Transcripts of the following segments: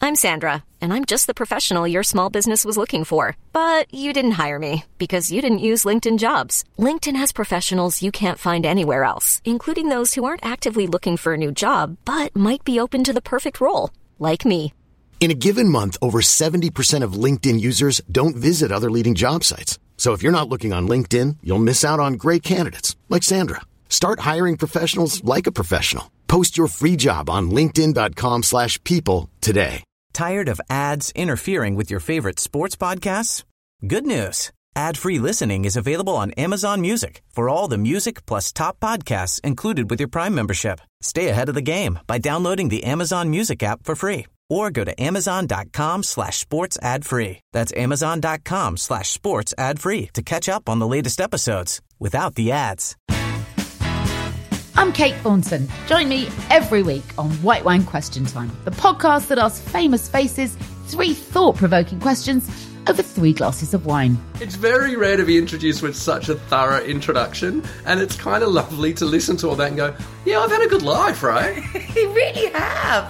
I'm Sandra, and I'm just the professional your small business was looking for. But you didn't hire me because you didn't use LinkedIn Jobs. LinkedIn has professionals you can't find anywhere else, including those who aren't actively looking for a new job, but might be open to the perfect role, like me. In a given month, over 70% of LinkedIn users don't visit other leading job sites. So if you're not looking on LinkedIn, you'll miss out on great candidates like Sandra. Start hiring professionals like a professional. Post your free job on linkedin.com/people today. Tired of ads interfering with your favorite sports podcasts? Good news. Ad-free listening is available on Amazon Music for all the music plus top podcasts included with your Prime membership. Stay ahead of the game by downloading the Amazon Music app for free. Or go to amazon.com/sports ad free. That's amazon.com/sports ad free to catch up on the latest episodes without the ads. I'm Kate Thornton. Join me every week on White Wine Question Time, the podcast that asks famous faces 3 thought-provoking questions over 3 glasses of wine. It's very rare to be introduced with such a thorough introduction, and it's kind of lovely to listen to all that and go, yeah, I've had a good life, right? You really have.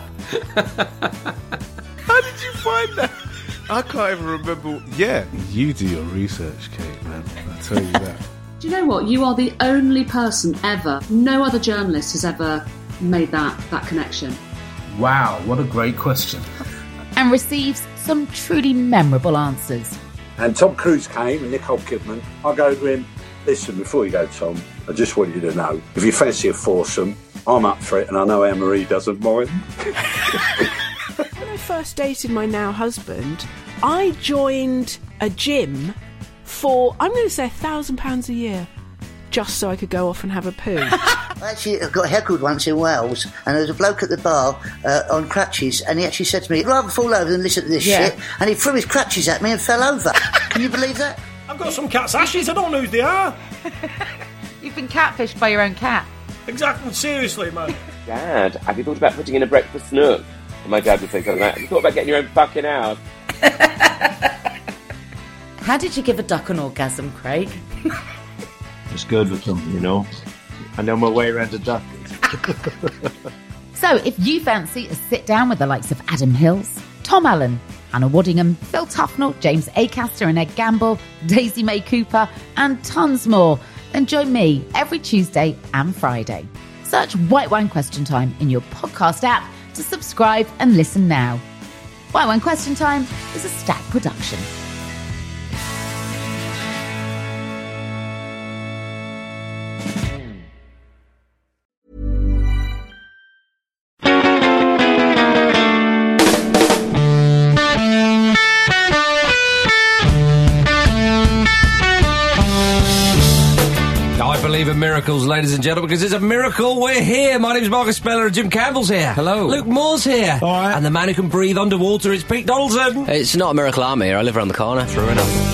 How did you find that? I can't even remember. Yeah, you do your research, Kate, man. I tell you that. Do you know what? You are the only person ever, no other journalist has ever made that connection. Wow, what a great question. And receives some truly memorable answers. And Tom Cruise came and Nicole Kidman. I go to him, listen, before you go, Tom, I just want you to know, if you fancy a foursome, I'm up for it, and I know Anne-Marie doesn't mind. When I first dated my now husband, I joined a gym for, I'm going to say £1,000 a year, just so I could go off and have a poo. Actually, I got heckled once in Wales, and there was a bloke at the bar on crutches, and he actually said to me, I'd rather fall over than listen to this shit, and he threw his crutches at me and fell over. Can you believe that? I've got some cat's ashes, I don't know who they are. You've been catfished by your own cat. Exactly, seriously, man. Dad, have you thought about putting in a breakfast nook? And my dad would say something like, have you thought about getting your own fucking house? How did you give a duck an orgasm, Craig? It's good with them, you know. I know my way around a duck. So, if you fancy a sit-down with the likes of Adam Hills, Tom Allen, Hannah Waddingham, Phil Tufnell, James Acaster and Ed Gamble, Daisy May Cooper, and tons more, then join me every Tuesday and Friday. Search White Wine Question Time in your podcast app to subscribe and listen now. White Wine Question Time is a Stack production. Of miracles, ladies and gentlemen, because it's a miracle we're here. My name's Marcus Speller and Jim Campbell's here. Hello. Luke Moore's here. All right. And the man who can breathe underwater is Pete Donaldson. It's not a miracle I'm here. I live around the corner. True enough.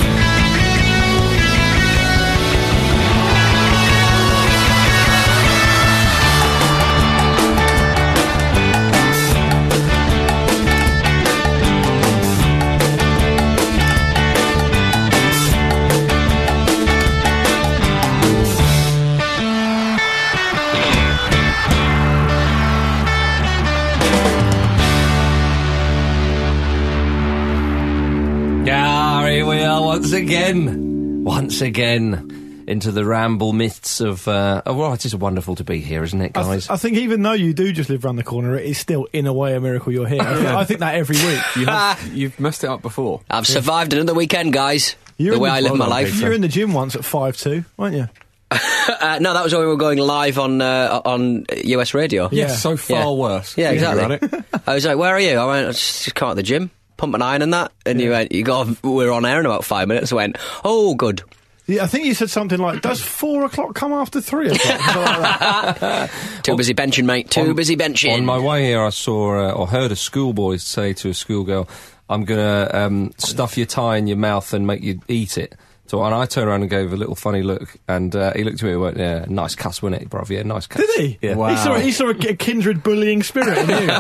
Once again, into the ramble myths of... well, it's just wonderful to be here, isn't it, guys? I think even though you do just live around the corner, it is still, in a way, a miracle you're here. I think that every week. You've messed it up before. I've survived another weekend, guys. The way I live my life. You were in the gym once at 5'2", weren't you? No, that was when we were going live on US radio. Yeah, so far worse. Yeah, exactly. I was like, where are you? I went, I just come out of the gym. Pump an iron and that, and you went, we're on air in about 5 minutes. I went, oh, good. Yeah, I think you said something like, does 4 o'clock come after 3 o'clock? Like that. Too busy benching, mate. Too busy benching. On my way here, I saw or heard a schoolboy say to a schoolgirl, I'm going to stuff your tie in your mouth and make you eat it. So, and I turned around and gave a little funny look, and he looked at me and went, yeah, nice cuss, wasn't it, bruv? Yeah, nice cuss. Did he? Yeah. Wow. He saw a kindred bullying spirit in you.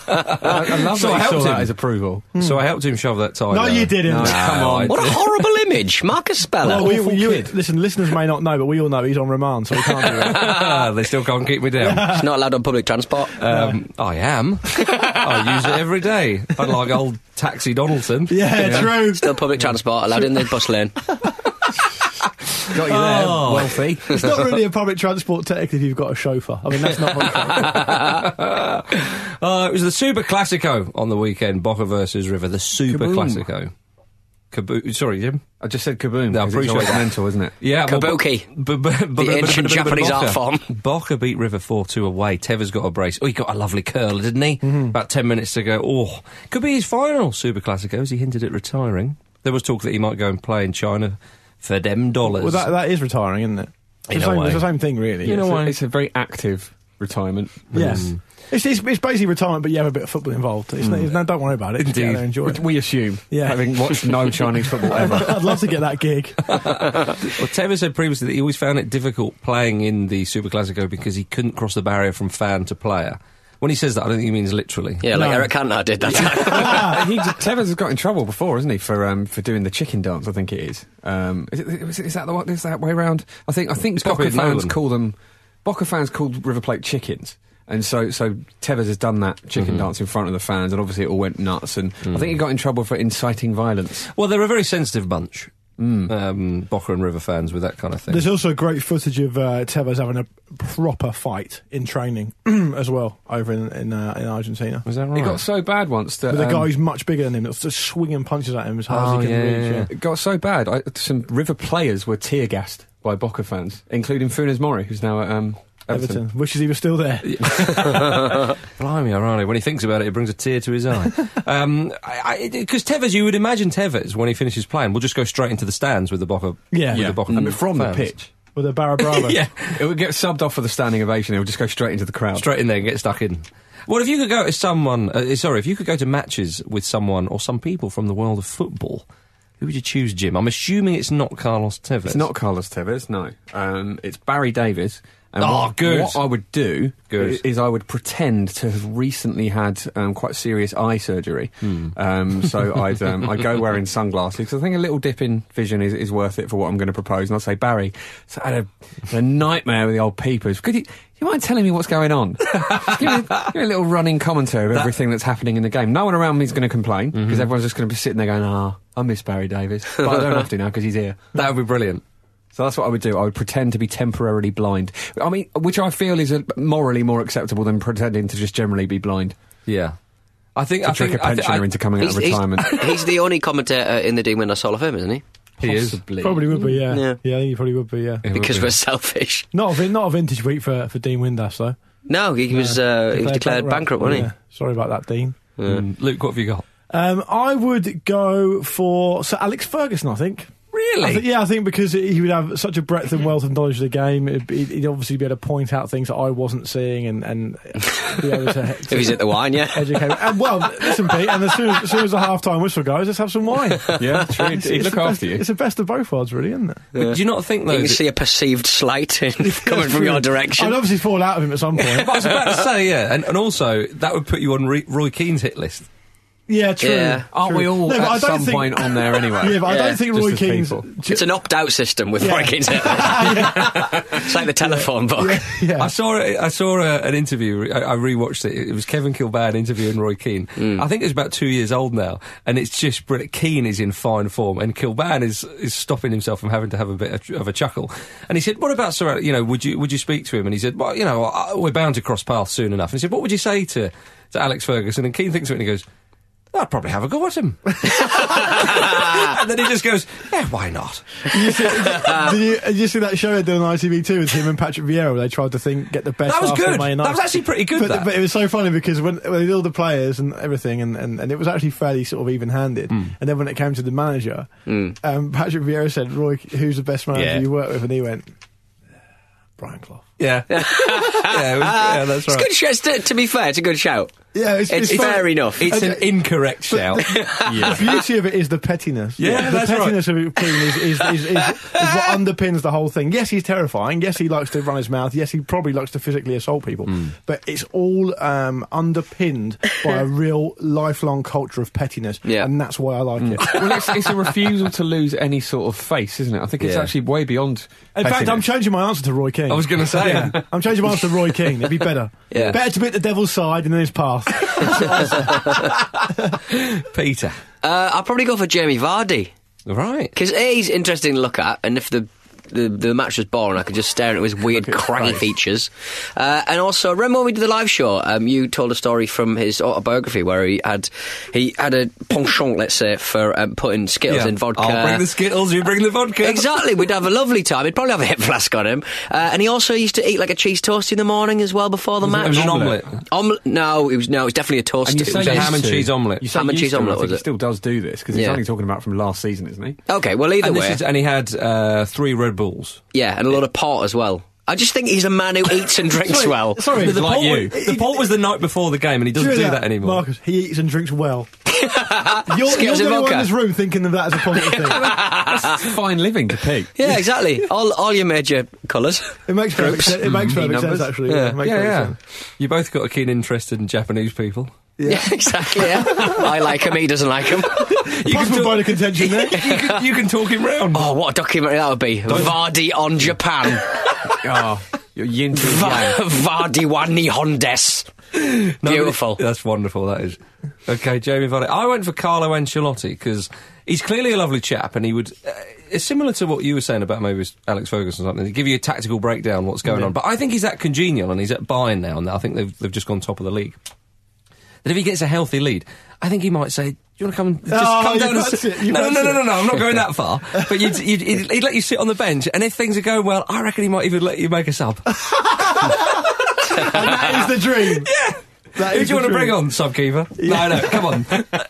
I love so that I he saw helped that him. as approval. So I helped him shove that tie No, down. you didn't. No, come on. What a horrible image. Marcus Speller. Well, listen, listeners may not know, but we all know he's on remand, so we can't do it. They still can't keep me down. It's not allowed on public transport. I am. I use it every day. Unlike old Taxi Donaldson. Yeah, true. Still public transport, allowed in the bus lane. Got you there, wealthy. It's not really a public transport technically if you've got a chauffeur. I mean, that's not it was the Super Classico on the weekend, Boca versus River. The Super Classico. Sorry, Jim? I just said kaboom. No, I appreciate it's that. Mental, isn't it? Yeah, Kabuki. The ancient Japanese art form. Boca beat River 4-2 away. Tevez got a brace. Oh, he got a lovely curl, didn't he? About 10 minutes to go. Oh, could be his final Super Classico, as he hinted at retiring. There was talk that he might go and play in China for them dollars. Well, that is retiring, isn't it? It's the same thing, really. It's a very active retirement. Yes. It's basically retirement, but you have a bit of football involved. No, don't worry about it. Just get there and enjoy it. We assume, having watched no Chinese football ever. I'd love to get that gig. Well, Tevez said previously that he always found it difficult playing in the Super Classico because he couldn't cross the barrier from fan to player. When he says that, I don't think he means literally. Yeah, like Eric Cantona did that time. Tevez has got in trouble before, hasn't he, for doing the chicken dance? I think it is. Is that way around? I think Boca fans Boca fans called River Plate chickens. And so Tevez has done that chicken dance in front of the fans, and obviously it all went nuts. And I think he got in trouble for inciting violence. Well, they're a very sensitive bunch, Boca and River fans, with that kind of thing. There's also great footage of Tevez having a proper fight in training as well over in Argentina. Was that right? It got so bad once that with a guy who's much bigger than him, that's just swinging punches at him as hard as he can reach. Yeah. It got so bad. Some River players were tear gassed by Boca fans, including Funes Mori, who's now at Everton. Wishes he was still there. Blimey, ironic. When he thinks about it, it brings a tear to his eye. Because Tevez, you would imagine Tevez, when he finishes playing, will just go straight into the stands with the Boca. Yeah. With the Boca from fans. the pitch. With a Barra Brava. Yeah. It would get subbed off for the standing ovation. It would just go straight into the crowd. Straight in there and get stuck in. Well, if you could go to if you could go to matches with someone or some people from the world of football, who would you choose, Jim? I'm assuming it's not Carlos Tevez. It's not Carlos Tevez, no. It's Barry Davies. And good. What I would do is I would pretend to have recently had quite serious eye surgery. So I'd go wearing sunglasses, because I think a little dip in vision is worth it for what I'm going to propose. And I'll say, Barry, so I had a nightmare with the old peepers. Could you mind telling me what's going on? give me a little running commentary of everything that's happening in the game. No one around me is going to complain, because everyone's just going to be sitting there going, I miss Barry Davies. But I don't have to now, because he's here. That would be brilliant. So that's what I would do. I would pretend to be temporarily blind. I mean, which I feel is morally more acceptable than pretending to just generally be blind. Yeah. I think trick a pensioner into coming out of retirement. He's the only commentator in the Dean Windass Hall of Fame, isn't he? He is. Probably would be, yeah. Yeah, I think he probably would be, yeah. Because we're selfish. Not a vintage week for Dean Windass, though. No, he was declared bankrupt, wasn't he? Yeah. Sorry about that, Dean. Luke, what have you got? I would go for Sir Alex Ferguson, I think. Really? I think because he would have such a breadth and wealth of knowledge of the game, he'd obviously be able to point out things that I wasn't seeing and be able to if he's at the wine, yeah. Educate. And, well, listen, Pete, and as soon as the half-time whistle goes, let's have some wine. Yeah, true. He'd look after you. It's the best of both worlds, really, isn't it? Yeah. Do you not think, though... You can see a perceived slight coming from your direction. I'd obviously fall out of him at some point. But I was about to say, yeah, and also, that would put you on Roy Keane's hit list. Yeah, true. Yeah. Aren't we all at some point on there anyway? Yeah, but I don't think Roy Keane's... It's an opt-out system with Roy Keane's hit list. It's like the telephone book. Yeah. I saw an interview. I rewatched it. It was Kevin Kilbane interviewing Roy Keane. I think it's about 2 years old now, and it's just brilliant. Keane is in fine form, and Kilbane is stopping himself from having to have a bit of a chuckle. And he said, "What about Sir? Would you speak to him?" And he said, "Well, we're bound to cross paths soon enough." And he said, "What would you say to Alex Ferguson?" And Keane thinks of it and he goes, "I'd probably have a go at him." And then he just goes, "Yeah, why not?" Did you see that show they did on ITV2 with him and Patrick Vieira, where they tried to get the best? That was good. Man United? That was actually pretty good. But it was so funny because when they did all the players and everything, and it was actually fairly sort of even-handed. And then when it came to the manager, Patrick Vieira said, "Roy, who's the best manager you work with?" And he went, "Brian Clough." Yeah. Yeah, that's right. It's good shout. To be fair, it's a good shout. Yeah, it's fair enough. It's an incorrect shout. The beauty of it is the pettiness. Yeah, the that's pettiness of Keane is what underpins the whole thing. Yes, he's terrifying. Yes, he likes to run his mouth. Yes, he probably likes to physically assault people. But it's all underpinned by a real lifelong culture of pettiness. Yeah. And that's why I like it. Well, it's a refusal to lose any sort of face, isn't it? I think it's actually way beyond. In fact, I'm changing my answer to Roy Keane. I was going to say. I'm changing my answer to Roy Keane. It'd be better. Yeah. Better to be at the devil's side than in his path. Peter. I'll probably go for Jamie Vardy. Right. Because he's interesting to look at, and if the match was boring, I could just stare at his weird craggy features. And also, remember when we did the live show, you told a story from his autobiography where he had a penchant, let's say, for putting Skittles in vodka. I'll bring the Skittles, you bring the vodka. Exactly, we'd have a lovely time. He'd probably have a hip flask on him. And he also used to eat like a cheese toast in the morning as well before the match. It was an omelette. No, it was definitely a toast. And It was a ham and cheese omelette. Ham and cheese omelette, was He it? still does do this, because he's only talking about from last season, isn't he? Okay, well, either way. And he had 3 Red Bulls. Yeah, and a lot of port as well. I just think he's a man who eats and drinks well. Sorry, the port was the night before the game, and he doesn't do that anymore. Marcus, he eats and drinks well. You're Skittles the and only one vodka. in this room thinking of that as a positive thing. That's fine living to Pete. Yeah, exactly. All your major colours. It makes perfect sense. It makes perfect sense, actually. Yeah. It makes perfect sense. You both got a keen interest in Japanese people. Yeah, exactly. Yeah. I like him. He doesn't like him. Possible bone of contention there. You can talk him round. Oh, what a documentary that would be! Vardy on Japan. Oh, you're yin to yang. Vardy wa Nihon desu. Beautiful. That's wonderful, that is. Okay, Jamie Vardy. I went for Carlo Ancelotti because he's clearly a lovely chap, and he would... it's similar to what you were saying about maybe Alex Ferguson or something. He'd give you a tactical breakdown what's going on. But I think he's that congenial, and he's at Bayern now, and I think they've just gone top of the league. That if he gets a healthy lead, I think he might say, "Do you want to come and just come down and sit?" No, I'm not going that far. But he'd let you sit on the bench, and if things are going well, I reckon he might even let you make a sub. And that is the dream. Yeah. Who do you want to bring on, sub-keeper? Yeah. No, come on.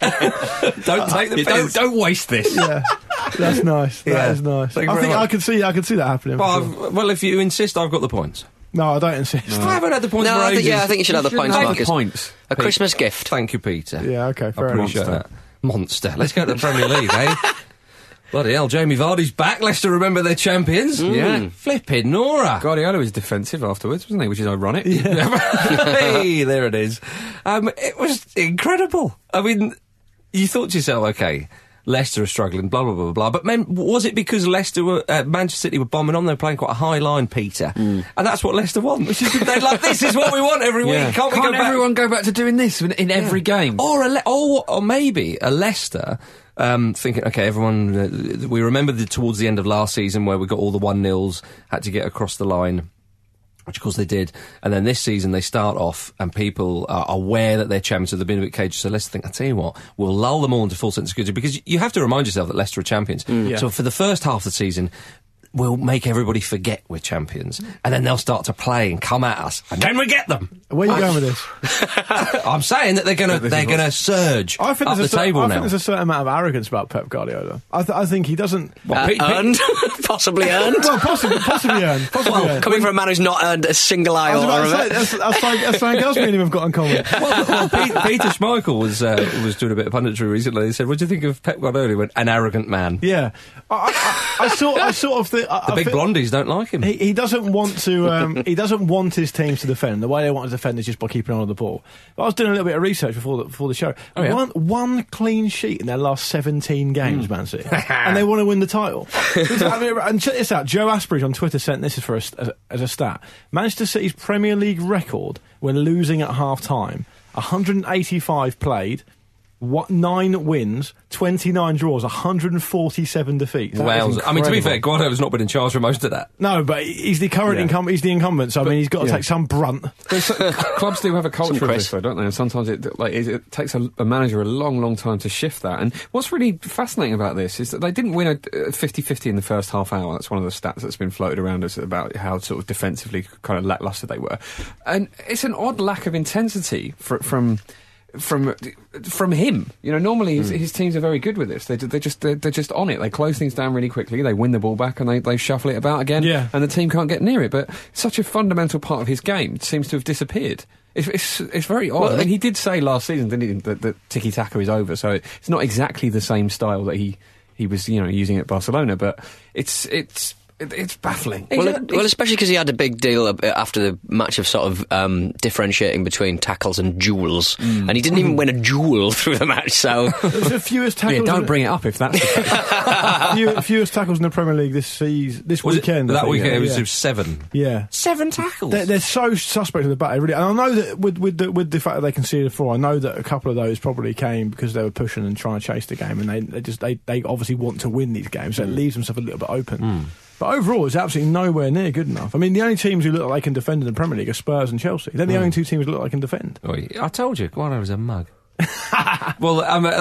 Don't take the piss. Don't waste this. Yeah. That's nice. That is nice. I can see that happening. Well, if you insist, I've got the points. No, I don't insist. No. I haven't had the points for ages. I think you should have the points, Marcus. Points. A Christmas gift. Thank you, Peter. Yeah, okay, fair enough. I appreciate that. Monster. Let's go to the Premier League, eh? Bloody hell, Jamie Vardy's back. Leicester remember they're champions. Yeah. Flipping Nora. Guardiola was defensive afterwards, wasn't he? Which is ironic. Yeah. Hey, there it is. It was incredible. I mean, you thought to yourself, okay, Leicester are struggling, blah, blah, blah, blah. But was it because Manchester City were bombing on? They were playing quite a high line, Peter. And that's what Leicester want. Which is, they're like, this is what we want every week. Can't everyone go back to doing this in every game? Or maybe a Leicester... thinking, okay, everyone, we remember towards the end of last season where we got all the 1-0s, had to get across the line, which of course they did, and then this season they start off and people are aware that they're champions, so they've been a bit cagey, so Leicester think, I'll tell you what, we'll lull them all into full sense of security, because you have to remind yourself that Leicester are champions. So for the first half of the season, we'll make everybody forget we're champions, and then they'll start to play and come at us, and then we get them. Where are you going with this? I'm saying that they're gonna surge up the table now. I think there's a certain amount of arrogance about Pep Guardiola. I think he doesn't... Earned? Possibly earned? Well, possibly earned. Earned. Coming from a man who's not earned a single iota of it. That's something else me and him have got in common. Well, Peter Schmeichel was doing a bit of punditry recently. He said, what do you think of Pep Guardiola? He went, an arrogant man. Yeah. I sort of think... The big blondies don't like him. He doesn't want to... he doesn't want his teams to defend. The way they want to defend is just by keeping on the ball. But I was doing a little bit of research before the show. Oh, yeah? One clean sheet in their last 17 games, Man City. And they want to win the title. And check this out. Joe Asprey on Twitter sent this as a stat. Manchester City's Premier League record when losing at half-time, 185 played, 9 wins, 29 draws, 147 defeats. Wow. I mean, to be fair, Guardiola's not been in charge for most of that. No, but he's the current incumbent. He's the incumbent, so I mean, he's got to take some brunt. Clubs do have a culture of this, though, don't they? And sometimes it takes a manager a long, long time to shift that. And what's really fascinating about this is that they didn't win a 50-50 in the first half hour. That's one of the stats that's been floated around us about how sort of defensively kind of lacklustre they were. And it's an odd lack of intensity from him. You know, normally his teams are very good with this. They're just on it. They close things down really quickly. They win the ball back and they shuffle it about again. Yeah. And the team can't get near it. But such a fundamental part of his game seems to have disappeared It's very odd. Well, I mean, he did say last season, didn't he, that tiki-taka is over, so it's not exactly the same style that he was, using at Barcelona, but it's baffling. Well, especially because he had a big deal after the match of sort of differentiating between tackles and duels, and he didn't even win a duel through the match. So the fewest tackles. Yeah, don't bring it up if that's the case. Fewest tackles in the Premier League this weekend. That weekend it was 7. Yeah, 7 tackles. They're so suspect of the back, really. And I know that with the fact that they conceded 4, I know that a couple of those probably came because they were pushing and trying to chase the game, and they obviously want to win these games, so it leaves themselves a little bit open. But overall, it's absolutely nowhere near good enough. I mean, the only teams who look like they can defend in the Premier League are Spurs and Chelsea. They're the only 2 teams who look like they can defend. Oh, I told you, Guano was a mug. Well,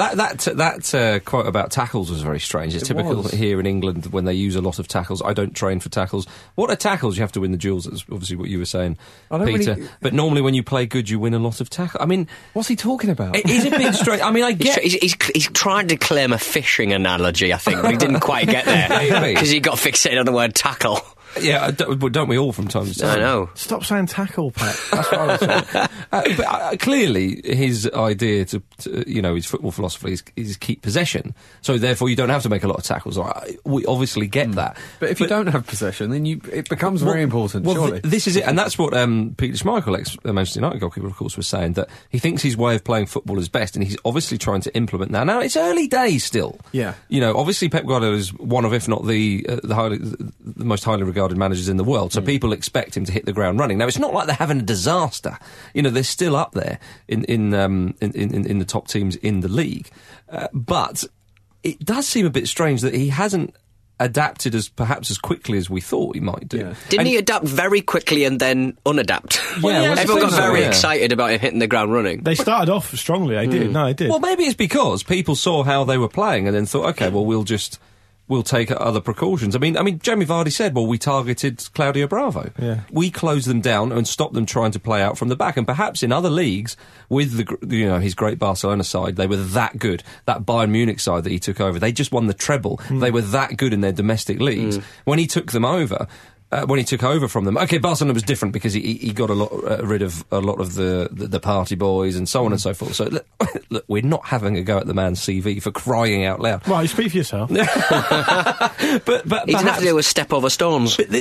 that quote about tackles was very strange. It's typical here in England when they use a lot of tackles. I don't train for tackles. What are tackles? You have to win the duels. That's obviously what you were saying, Peter. Really... But normally when you play good, you win a lot of tackles. I mean... What's he talking about? It is a bit strange. I mean, I get... He's trying to claim a fishing analogy, I think, but he didn't quite get there. Because he got fixated on the word tackle. Yeah, don't we all from time to time? I know. Stop saying tackle, Pat. That's what I was saying. But clearly, his idea to his football philosophy is keep possession. So therefore, you don't have to make a lot of tackles. We obviously get that. But if you don't have possession, then it becomes very important. Well, surely this is it, and that's what Peter Schmeichel, ex-Manchester United goalkeeper, of course, was saying, that he thinks his way of playing football is best, and he's obviously trying to implement that. Now, it's early days still. Yeah. Obviously, Pep Guardiola is one of, if not the most highly regarded managers in the world, so people expect him to hit the ground running. Now, it's not like they're having a disaster. They're still up there in the top teams in the league, but it does seem a bit strange that he hasn't adapted perhaps as quickly as we thought he might do. Yeah. Didn't he adapt very quickly and then unadapt? Yeah, everyone got very excited about him hitting the ground running. They started off strongly, they did. No, they did. Well, maybe it's because people saw how they were playing and then thought, okay, well, we'll take other precautions. I mean, Jamie Vardy said, well, we targeted Claudio Bravo. Yeah. We closed them down and stopped them trying to play out from the back. And perhaps in other leagues, with his great Barcelona side, they were that good. That Bayern Munich side that he took over, they just won the treble. They were that good in their domestic leagues. When he took them over... when he took over from them, okay, Barcelona was different because he got rid of a lot of the party boys and so on and so forth. So look, we're not having a go at the man's CV for crying out loud. Well, you speak for yourself. but he didn't have to do a step over stones. But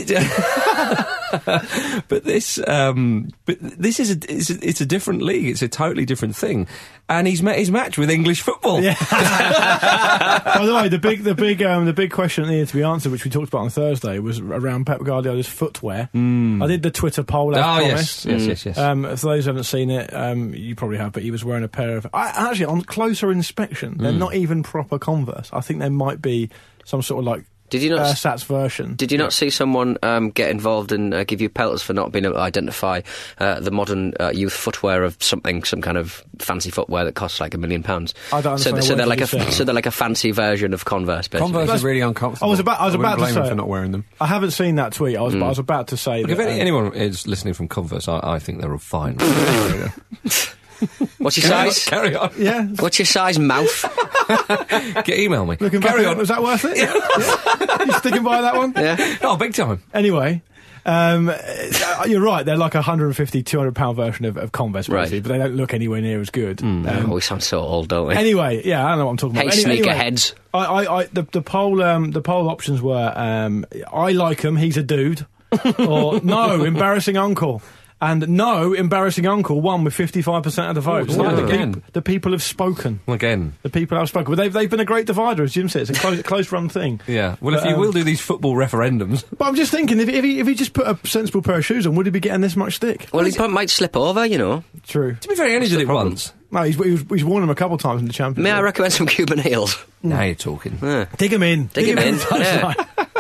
this is it's a different league. It's a totally different thing, and he's met his match with English football. Yeah. By the way, the big question that needed to be answered, which we talked about on Thursday, was around Pep Guardiola's footwear. I did the Twitter poll as promised. Yes. For those who haven't seen it, you probably have, but he was wearing a pair of... actually, on closer inspection, they're not even proper Converse. I think there might be some sort of Did you not Sats version. Did you not see someone get involved and give you pelters for not being able to identify the modern youth footwear of some kind of fancy footwear that costs like £1 million? I don't understand. So they're like a fancy version of Converse. Basically. Converse is really uncomfortable. I was about to blame say him for not wearing them. I haven't seen that tweet. I was about to say. Look, that, if anyone is listening from Converse, I think they're all fine. What's your size? Carry on. Yeah. What's your size, mouth? Email me. Carry on. Was that worth it? Yeah. You sticking by that one? Yeah. Oh, big time. Anyway, you're right. They're like a £150, £200 version of Converse, basically, but they don't look anywhere near as good. We sound so old, don't we? Anyway, yeah, I don't know what I'm talking about. Hey, sneakerheads. The poll options were: I like him, he's a dude, or no, embarrassing uncle. And no, embarrassing uncle won with 55% of the votes. The people have spoken. Again. The people have spoken. Well, they've been a great divider, as Jim said. It's a close-run thing. Yeah. Well, if you will do these football referendums... But I'm just thinking, if he just put a sensible pair of shoes on, would he be getting this much stick? Well, he might slip over, True. To be fair, he only did it once. No, he's worn them a couple of times in the Champions League. May I recommend some Cuban heels? Now you're talking. Dig him in. Dig him in. Yeah.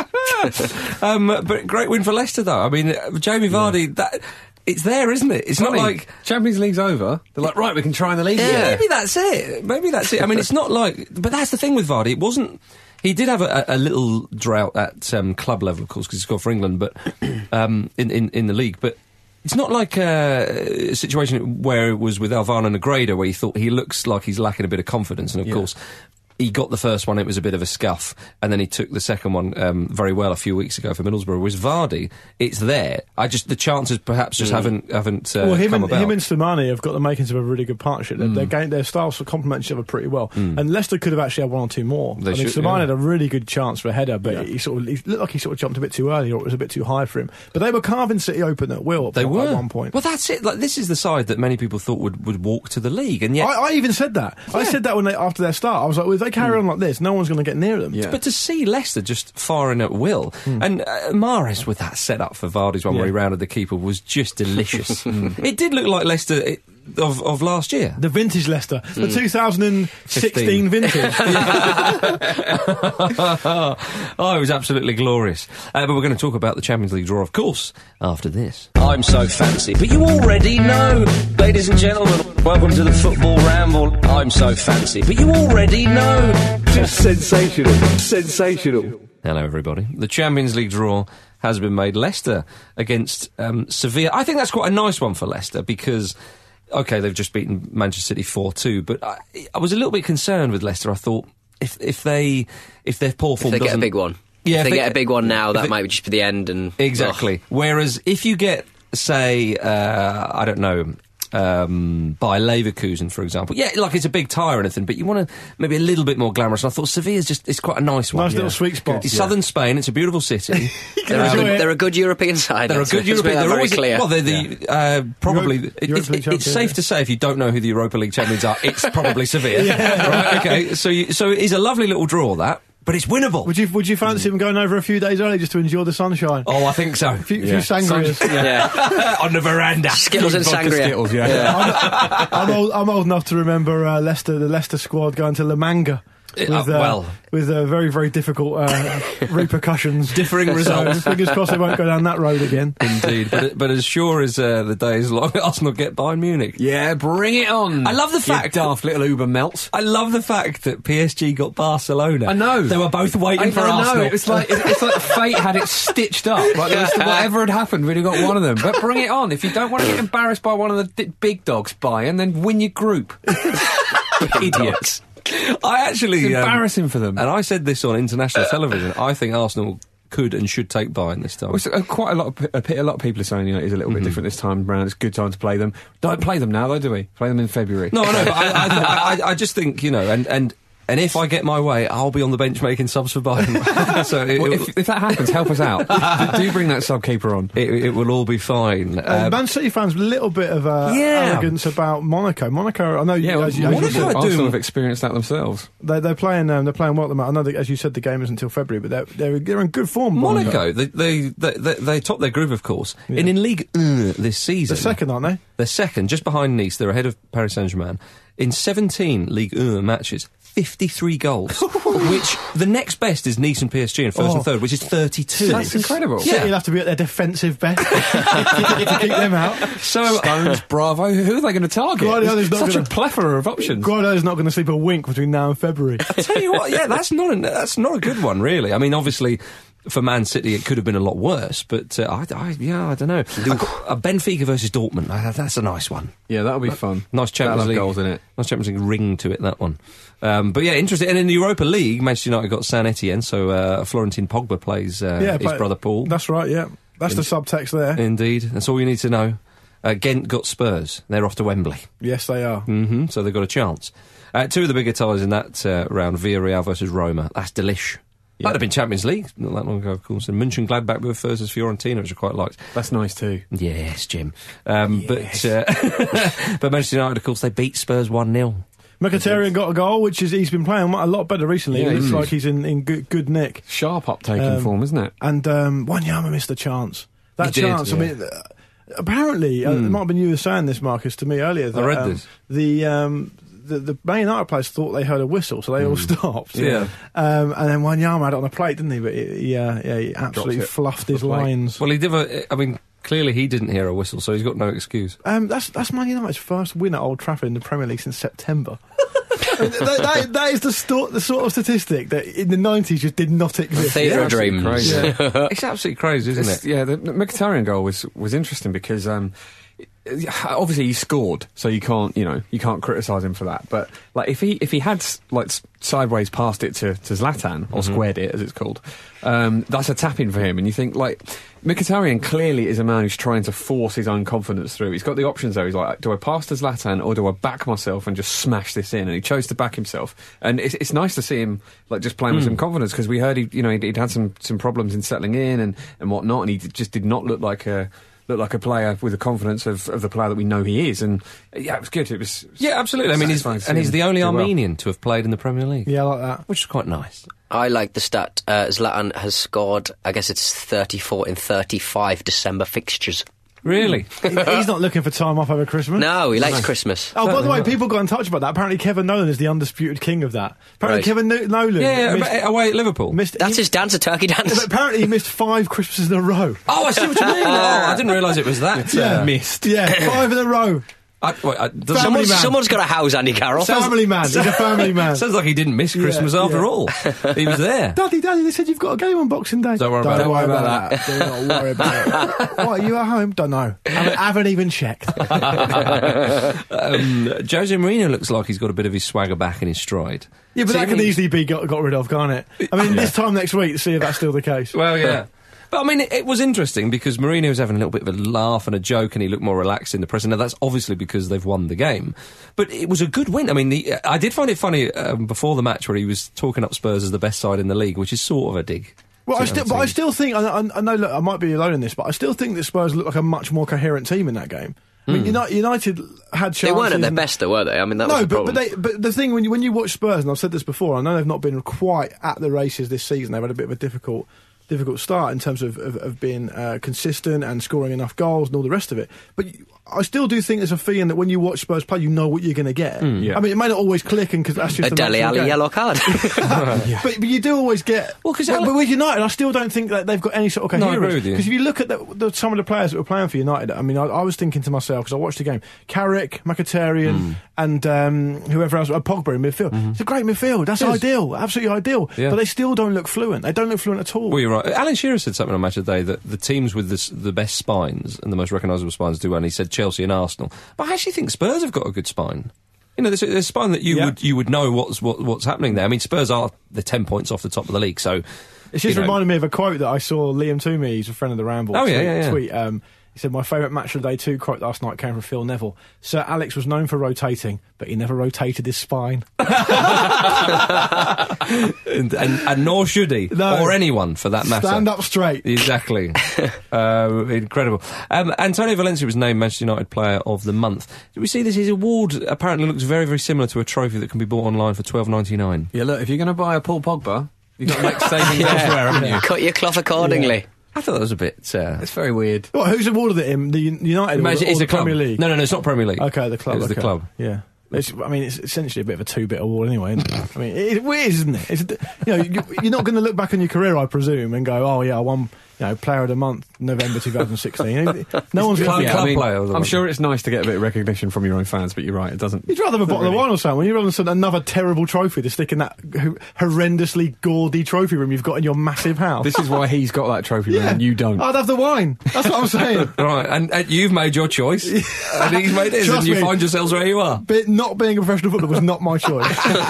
But great win for Leicester, though. I mean, Jamie Vardy... It's there, isn't it? It's not like... Champions League's over. They're like, right, we can try in the league. Yeah. Maybe that's it. I mean, it's not like... But that's the thing with Vardy. It wasn't... He did have a little drought at club level, of course, because he scored for England, but in the league. But it's not like a situation where it was with Alvaro Negredo, where you thought he looks like he's lacking a bit of confidence. And, of course... he got the first one, it was a bit of a scuff, and then he took the second one very well a few weeks ago for Middlesbrough. With Vardy, it's there. The chances perhaps just haven't come about. Him and Slimani have got the makings of a really good partnership. Their styles complement each other pretty well. And Leicester could have actually had one or two more. Slimani had a really good chance for a header, but he looked like he sort of jumped a bit too early, or it was a bit too high for him. But they were carving City open at will. At one point. Well, that's it. Like, this is the side that many people thought would walk to the league, and yet I even said that. Yeah. I said that after their start. I was like, well, if they carry on like this, no one's going to get near them. Yeah. But to see Leicester just firing at will, and Mahrez with that set up for Vardy's one where he rounded the keeper was just delicious. It did look like Leicester of last year. The vintage Leicester. The 2016 vintage. Oh, it was absolutely glorious. But we're going to talk about the Champions League draw, of course, after this. I'm so fancy, but you already know. Ladies and gentlemen, welcome to the Football Ramble. I'm so fancy, but you already know. Just sensational. Sensational. Hello, everybody. The Champions League draw has been made. Leicester against Sevilla. I think that's quite a nice one for Leicester because, OK, they've just beaten Manchester City 4-2, but I was a little bit concerned with Leicester. I thought if their poor form if they get a big one. Yeah, if they get a big one now, that might just be the end. And exactly. Whereas if you get, say, I don't know, by Leverkusen, for example. Yeah, like it's a big tie or anything, but you want to maybe a little bit more glamorous. And I thought Sevilla's it's quite a nice one. Nice little sweet spot. It's southern Spain, it's a beautiful city. They're a good European side. They're a good European. They're always clear. Well, they're probably. It's safe to say if you don't know who the Europa League champions are, it's probably Sevilla. Right, okay, so it is a lovely little draw, that. But it's winnable. Would you fancy them going over a few days early just to enjoy the sunshine? Oh, I think so. A few sangrias. On the veranda. Skittles and sangria. Skittles, I'm old enough to remember the Leicester squad going to La Manga. With very, very difficult repercussions. Differing results. So fingers crossed they won't go down that road again. Indeed. But as sure as the day is long, Arsenal get Bayern Munich. Yeah, bring it on. I love the fact... daft little Uber melts. I love the fact that PSG got Barcelona. I know. They were both waiting for Arsenal. It's like fate had it stitched up. Like whatever had happened, we'd have got one of them. But bring it on. If you don't want to get embarrassed by one of the big dogs, Bayern, then win your group. Idiots. I actually... It's embarrassing for them. And I said this on international television. I think Arsenal could and should take Bayern this time. Well, quite a lot of people are saying it's a little bit different this time round. It's a good time to play them. Don't play them now, though, do we? Play them in February. No, but I just think, and if I get my way, I'll be on the bench making subs for Bayern. So if that happens, help us out. do bring that sub-keeper on. It will all be fine. Man City fans, a little bit of arrogance about Monaco. Monaco, I know. Arsenal have experienced that themselves. They're playing well at the moment. I know that, as you said, the game isn't until February, but they're in good form. Monaco, they top their group, of course. Yeah. In Ligue 1 this season, they're second, aren't they? They're second, just behind Nice. They're ahead of Paris Saint-Germain. In 17 Ligue 1 matches, 53 goals, which the next best is Nice and PSG in first and third, which is 32. That's incredible. Yeah. You'll have to be at their defensive best to keep them out. So Stones, Bravo, who are they going to target? Such a plethora of options. Guardiola's not going to sleep a wink between now and February. I tell you what, that's not a good one, really. I mean, obviously, for Man City, it could have been a lot worse, but I don't know. Benfica versus Dortmund, that's a nice one. Yeah, that'll be fun. Nice Champions League goals in it. Nice Champions League ring to it, that one. But yeah, interesting. And in the Europa League, Manchester United got Saint Etienne, so Florentin Pogba plays his brother Paul. That's right, yeah. That's the subtext there. Indeed. That's all you need to know. Ghent got Spurs. They're off to Wembley. Yes, they are. Mm-hmm, so they've got a chance. Two of the bigger ties in that round, Villarreal versus Roma. That's delish. Yeah. That'd have been Champions League not that long ago, of course. And Mönchengladbach versus Fiorentina, which I quite liked. That's nice too. Yes, Jim. Yes. But Manchester United, of course, they beat Spurs 1-0. Mkhitaryan got a goal, he's been playing a lot better recently. Yeah, it looks like he's in good nick. Sharp uptake in form, isn't it? And Wanyama missed a chance. That chance, I mean... Apparently, it might have been you who were saying this, Marcus, to me earlier. That, I read this. The Man United players thought they heard a whistle, so they all stopped. Yeah. And then Wanyama had it on a plate, didn't he? But he absolutely fluffed his lines. Well, he did. Clearly he didn't hear a whistle, so he's got no excuse. That's Man United's first win at Old Trafford in the Premier League since September. that is the sort of statistic that in the 90s just did not exist. Theatre of dreams. Crazy. It's absolutely crazy, isn't it? Yeah, the Mkhitaryan goal was interesting because obviously he scored, so you can't criticise him for that. But like if he had like sideways passed it to Zlatan or squared it as it's called, that's a tap-in for him. And you think like Mkhitaryan clearly is a man who's trying to force his own confidence through. He's got the options there. He's like, do I pass to Zlatan or do I back myself and just smash this in? And he chose to back himself. And it's nice to see him like just playing with some confidence, because we heard he'd had some problems in settling in and whatnot, and he just did not look like a player with the confidence of the player that we know he is. And yeah, it was good. It was absolutely. I mean, he's the only Armenian to have played in the Premier League. Yeah, I like that, which is quite nice. I like the stat. Zlatan has scored, I guess it's 34 in 35 December fixtures. Really? He's not looking for time off over Christmas. No, he likes Christmas. Oh, by the way, people got in touch about that. Apparently Kevin Nolan is the undisputed king of that. Apparently Kevin Nolan... Yeah, away at Liverpool. That's his dance, a turkey dance. Apparently he missed 5 Christmases in a row. Oh, I see what you mean. I didn't realise it was that missed. Yeah, 5 in a row. Someone's got to house Andy Carroll. Family man. He's a family man. Sounds like he didn't miss Christmas after all. He was there. Daddy, they said you've got a game on Boxing Day. Don't worry about that. Do not worry about it. What, are you at home? Don't know. Haven't even checked. Jose Mourinho looks like he's got a bit of his swagger back in his stride. Yeah, but that can easily be got rid of, can't it? I mean, this time next week to see if that's still the case. Well, yeah. But I mean, it was interesting because Mourinho was having a little bit of a laugh and a joke, and he looked more relaxed in the press. Now that's obviously because they've won the game, but it was a good win. I mean, I did find it funny before the match where he was talking up Spurs as the best side in the league, which is sort of a dig. Well, I still think I know. Look, I might be alone in this, but I still think that Spurs look like a much more coherent team in that game. I mean, United had chances. They weren't at their best, though, were they? I mean, that was the problem. But the thing, when you watch Spurs, and I've said this before, I know they've not been quite at the races this season. They've had a bit of a difficult start in terms of being consistent and scoring enough goals and all the rest of it. But I still do think there's a feeling that when you watch Spurs play, you know what you're going to get. Yeah. I mean, it may not always click, because that's just a Dele Alli yellow card. But you do always get. Well, but with United, I still don't think that they've got any sort of coherence. No, I agree with you. Because if you look at some of the players that were playing for United, I mean, I was thinking to myself, because I watched the game, Carrick, Mkhitaryan, and whoever else, Pogba in midfield. It's a great midfield. That's ideal, absolutely ideal. Yeah. But they still don't look fluent. They don't look fluent at all. Well, you're right. Alan Shearer said something on Match of the Day that the teams with the best spines and the most recognisable spines do well, and he said Chelsea and Arsenal. But I actually think Spurs have got a good spine. You know, there's a spine that you would know what's happening there. I mean, Spurs are 10 points off the top of the league, so it's just reminded me of a quote that I saw Liam Toomey, he's a friend of the Ramble, tweet. He said, my favourite Match of the Day 2 quote last night came from Phil Neville. Sir Alex was known for rotating, but he never rotated his spine. and nor should he. No. Or anyone, for that matter. Stand up straight. Exactly. Incredible. Antonio Valencia was named Manchester United Player of the Month. Did we see this? His award apparently looks very, very similar to a trophy that can be bought online for $12.99. Yeah, look, if you're going to buy a Paul Pogba, you've got to make savings elsewhere, haven't you? Cut your cloth accordingly. Yeah. I thought that was a bit... it's very weird. What, who's awarded it him? The United or the Premier League? No, it's not Premier League. Okay, the club. It was the club. Yeah. It's essentially a bit of a 2-bit award anyway, isn't it? I mean, it's weird, isn't it? You're not going to look back on your career, I presume, and go, oh, yeah, I won... Player of the Month, November 2016. No one's club player. I'm sure it's nice to get a bit of recognition from your own fans, but you're right, it doesn't. You'd rather have a bottle of wine or something. You'd rather have another terrible trophy to stick in that horrendously gaudy trophy room you've got in your massive house. This is why he's got that trophy room and you don't. I'd have the wine. That's what I'm saying. Right, and you've made your choice, and he's made his, and you find yourselves where you are. But not being a professional footballer was not my choice.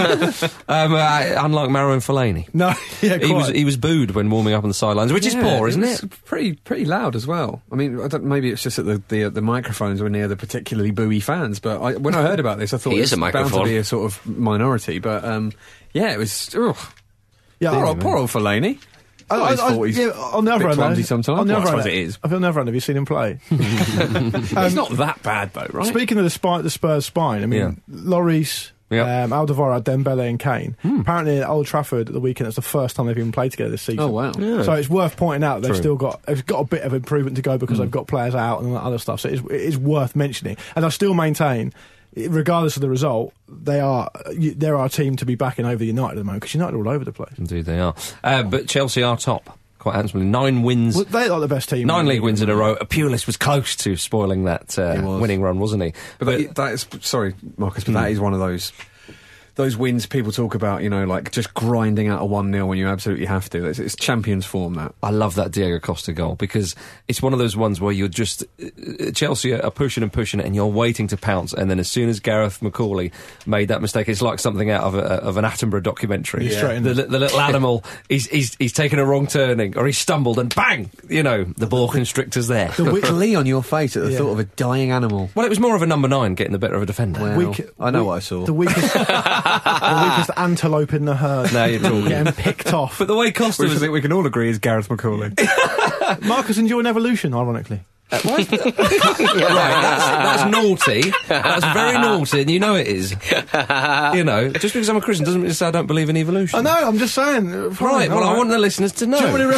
Unlike Marouane Fellaini. No, yeah, he was booed when warming up on the sidelines, which is poor, isn't it? Pretty loud as well. I mean, maybe it's just that the microphones were near the particularly booey fans, but when I heard about this, I thought it was bound to be a sort of minority, but it was... poor old Fellaini. On the other hand, sometimes. On the other hand, it is. I feel never have you seen him play? It's not that bad though, right? Speaking of the Spurs spine, I mean, Lloris... Alderweireld, Dembele and Kane. Apparently at Old Trafford at the weekend, it's the first time they've even played together this season. Oh, wow. Yeah. So it's worth pointing out they've still got a bit of improvement to go because they've got players out and all that other stuff. So it is worth mentioning. And I still maintain, regardless of the result, they're our team to be backing over United at the moment, because United are all over the place. Indeed they are. But Chelsea are top. Quite handsomely. 9 wins. Well, they're like the best team. 9 league wins in a row. Pulis was close to spoiling that winning run, wasn't he? But that is, sorry, Marcus, but that is one of those those wins people talk about, you know, like just grinding out a 1-0 when you absolutely have to. It's champions form, that. I love that Diego Costa goal because it's one of those ones where you're just Chelsea are pushing and you're waiting to pounce, and then as soon as Gareth McCauley made that mistake, it's like something out of an Attenborough documentary. Yeah. The little animal, he's taken a wrong turning, or he's stumbled, and bang, you know, the boa constrictor's there. The glee on your face at the thought of a dying animal. Well, it was more of a number 9 getting the better of a defender. Well, I know what I saw. The weakest antelope in the herd. Now you're talking. Getting picked off. But the way Costa Which was... I think we can all agree is Gareth McCauley. Marcus enjoying evolution, ironically. Right, that's naughty. That's very naughty, and you know it is. You know, just because I'm a Christian doesn't mean to say I don't believe in evolution. I know, I'm just saying. Right, well, I want the listeners to know. Do you want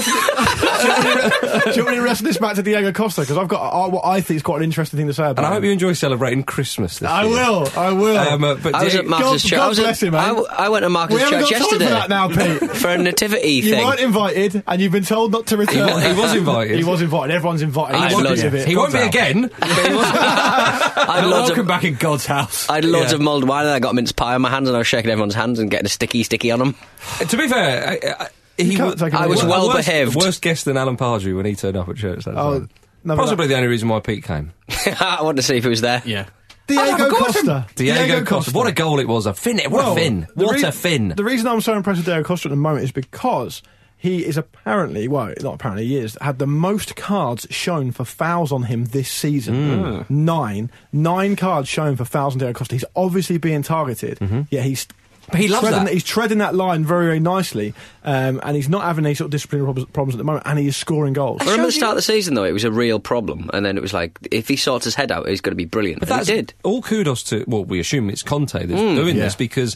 me to rest this back to Diego Costa? Because I've got what I think is quite an interesting thing to say about And I hope him. you enjoy celebrating Christmas this year. I will. But I was at Marcus' church. God bless him, man. I went to Marcus' church yesterday. We haven't got time for that now, Pete. For a nativity thing. You weren't invited, and you've been told not to return. He was invited. He was invited. Everyone's invited. He won't be again. Welcome back in God's house. I had loads of mulled wine and I got mince pie on my hands and I was shaking everyone's hands and getting a sticky on them. To be fair, I was well behaved. Worst guest than Alan Pardew when he turned up at church. Possibly the only reason why Pete came. I wanted to see if he was there. Yeah. Diego Costa. Diego Costa. What a goal it was. A fin. What a fin. What a fin. The reason I'm so impressed with Diego Costa at the moment is because he is apparently, well, not apparently, he is, had the most cards shown for fouls on him this season. 9 cards shown for fouls on Diego Costa. He's obviously being targeted. Yeah, he loves that. He's treading that line very, very nicely, and he's not having any sort of disciplinary problems at the moment, and he is scoring goals. I remember the start of the season, though, it was a real problem, and then it was like, if he sorts his head out, he's going to be brilliant. But he did. All kudos to, well, we assume it's Conte that's doing this, because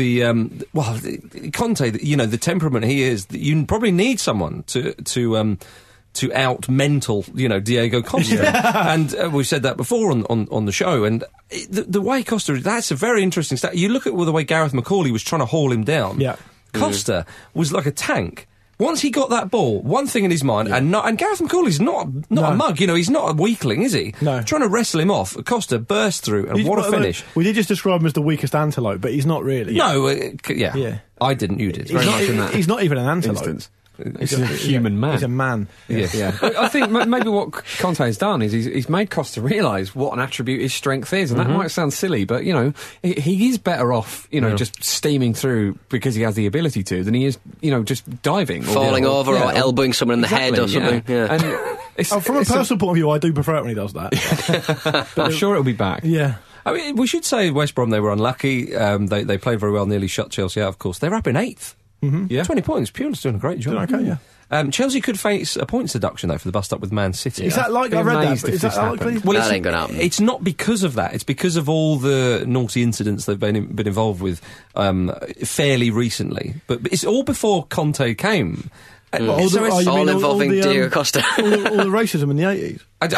Conte, you know, the temperament he is, you probably need someone to out-mental, you know, Diego Costa. And we've said that before on the show. And the way Costa, that's a very interesting stat. You look at the way Gareth McCauley was trying to haul him down. Yeah. Costa was like a tank. Once he got that ball, one thing in his mind, and Gareth McCauley's not a mug, you know, he's not a weakling, is he? No. Trying to wrestle him off, Costa burst through, and what a finish. We did just describe him as the weakest antelope, but he's not really. No, I didn't, you did. He's not even an antelope. Instance. He's a human man. He's a man. Yeah. I think maybe what Conte has done is he's made Costa realise what an attribute his strength is, and that might sound silly, but, you know, he is better off, you know, just steaming through because he has the ability to than he is, you know, just diving. Falling over or elbowing someone in the head or something. Yeah. And from a personal point of view, I do prefer it when he does that. But I'm sure it'll be back. Yeah. I mean, we should say West Brom, they were unlucky. They played very well, nearly shut Chelsea out, of course. They're up in 8th. 20 points. Pulis doing a great job. Okay, yeah. Chelsea could face a points deduction, though, for the bust-up with Man City. Is that like I read that? Is that likely? Well, that ain't going to happen. It's not because of that. It's because of all the naughty incidents they've been involved with fairly recently. But it's all before Conte came. All involving Diego Costa. all the racism in the 80s. Not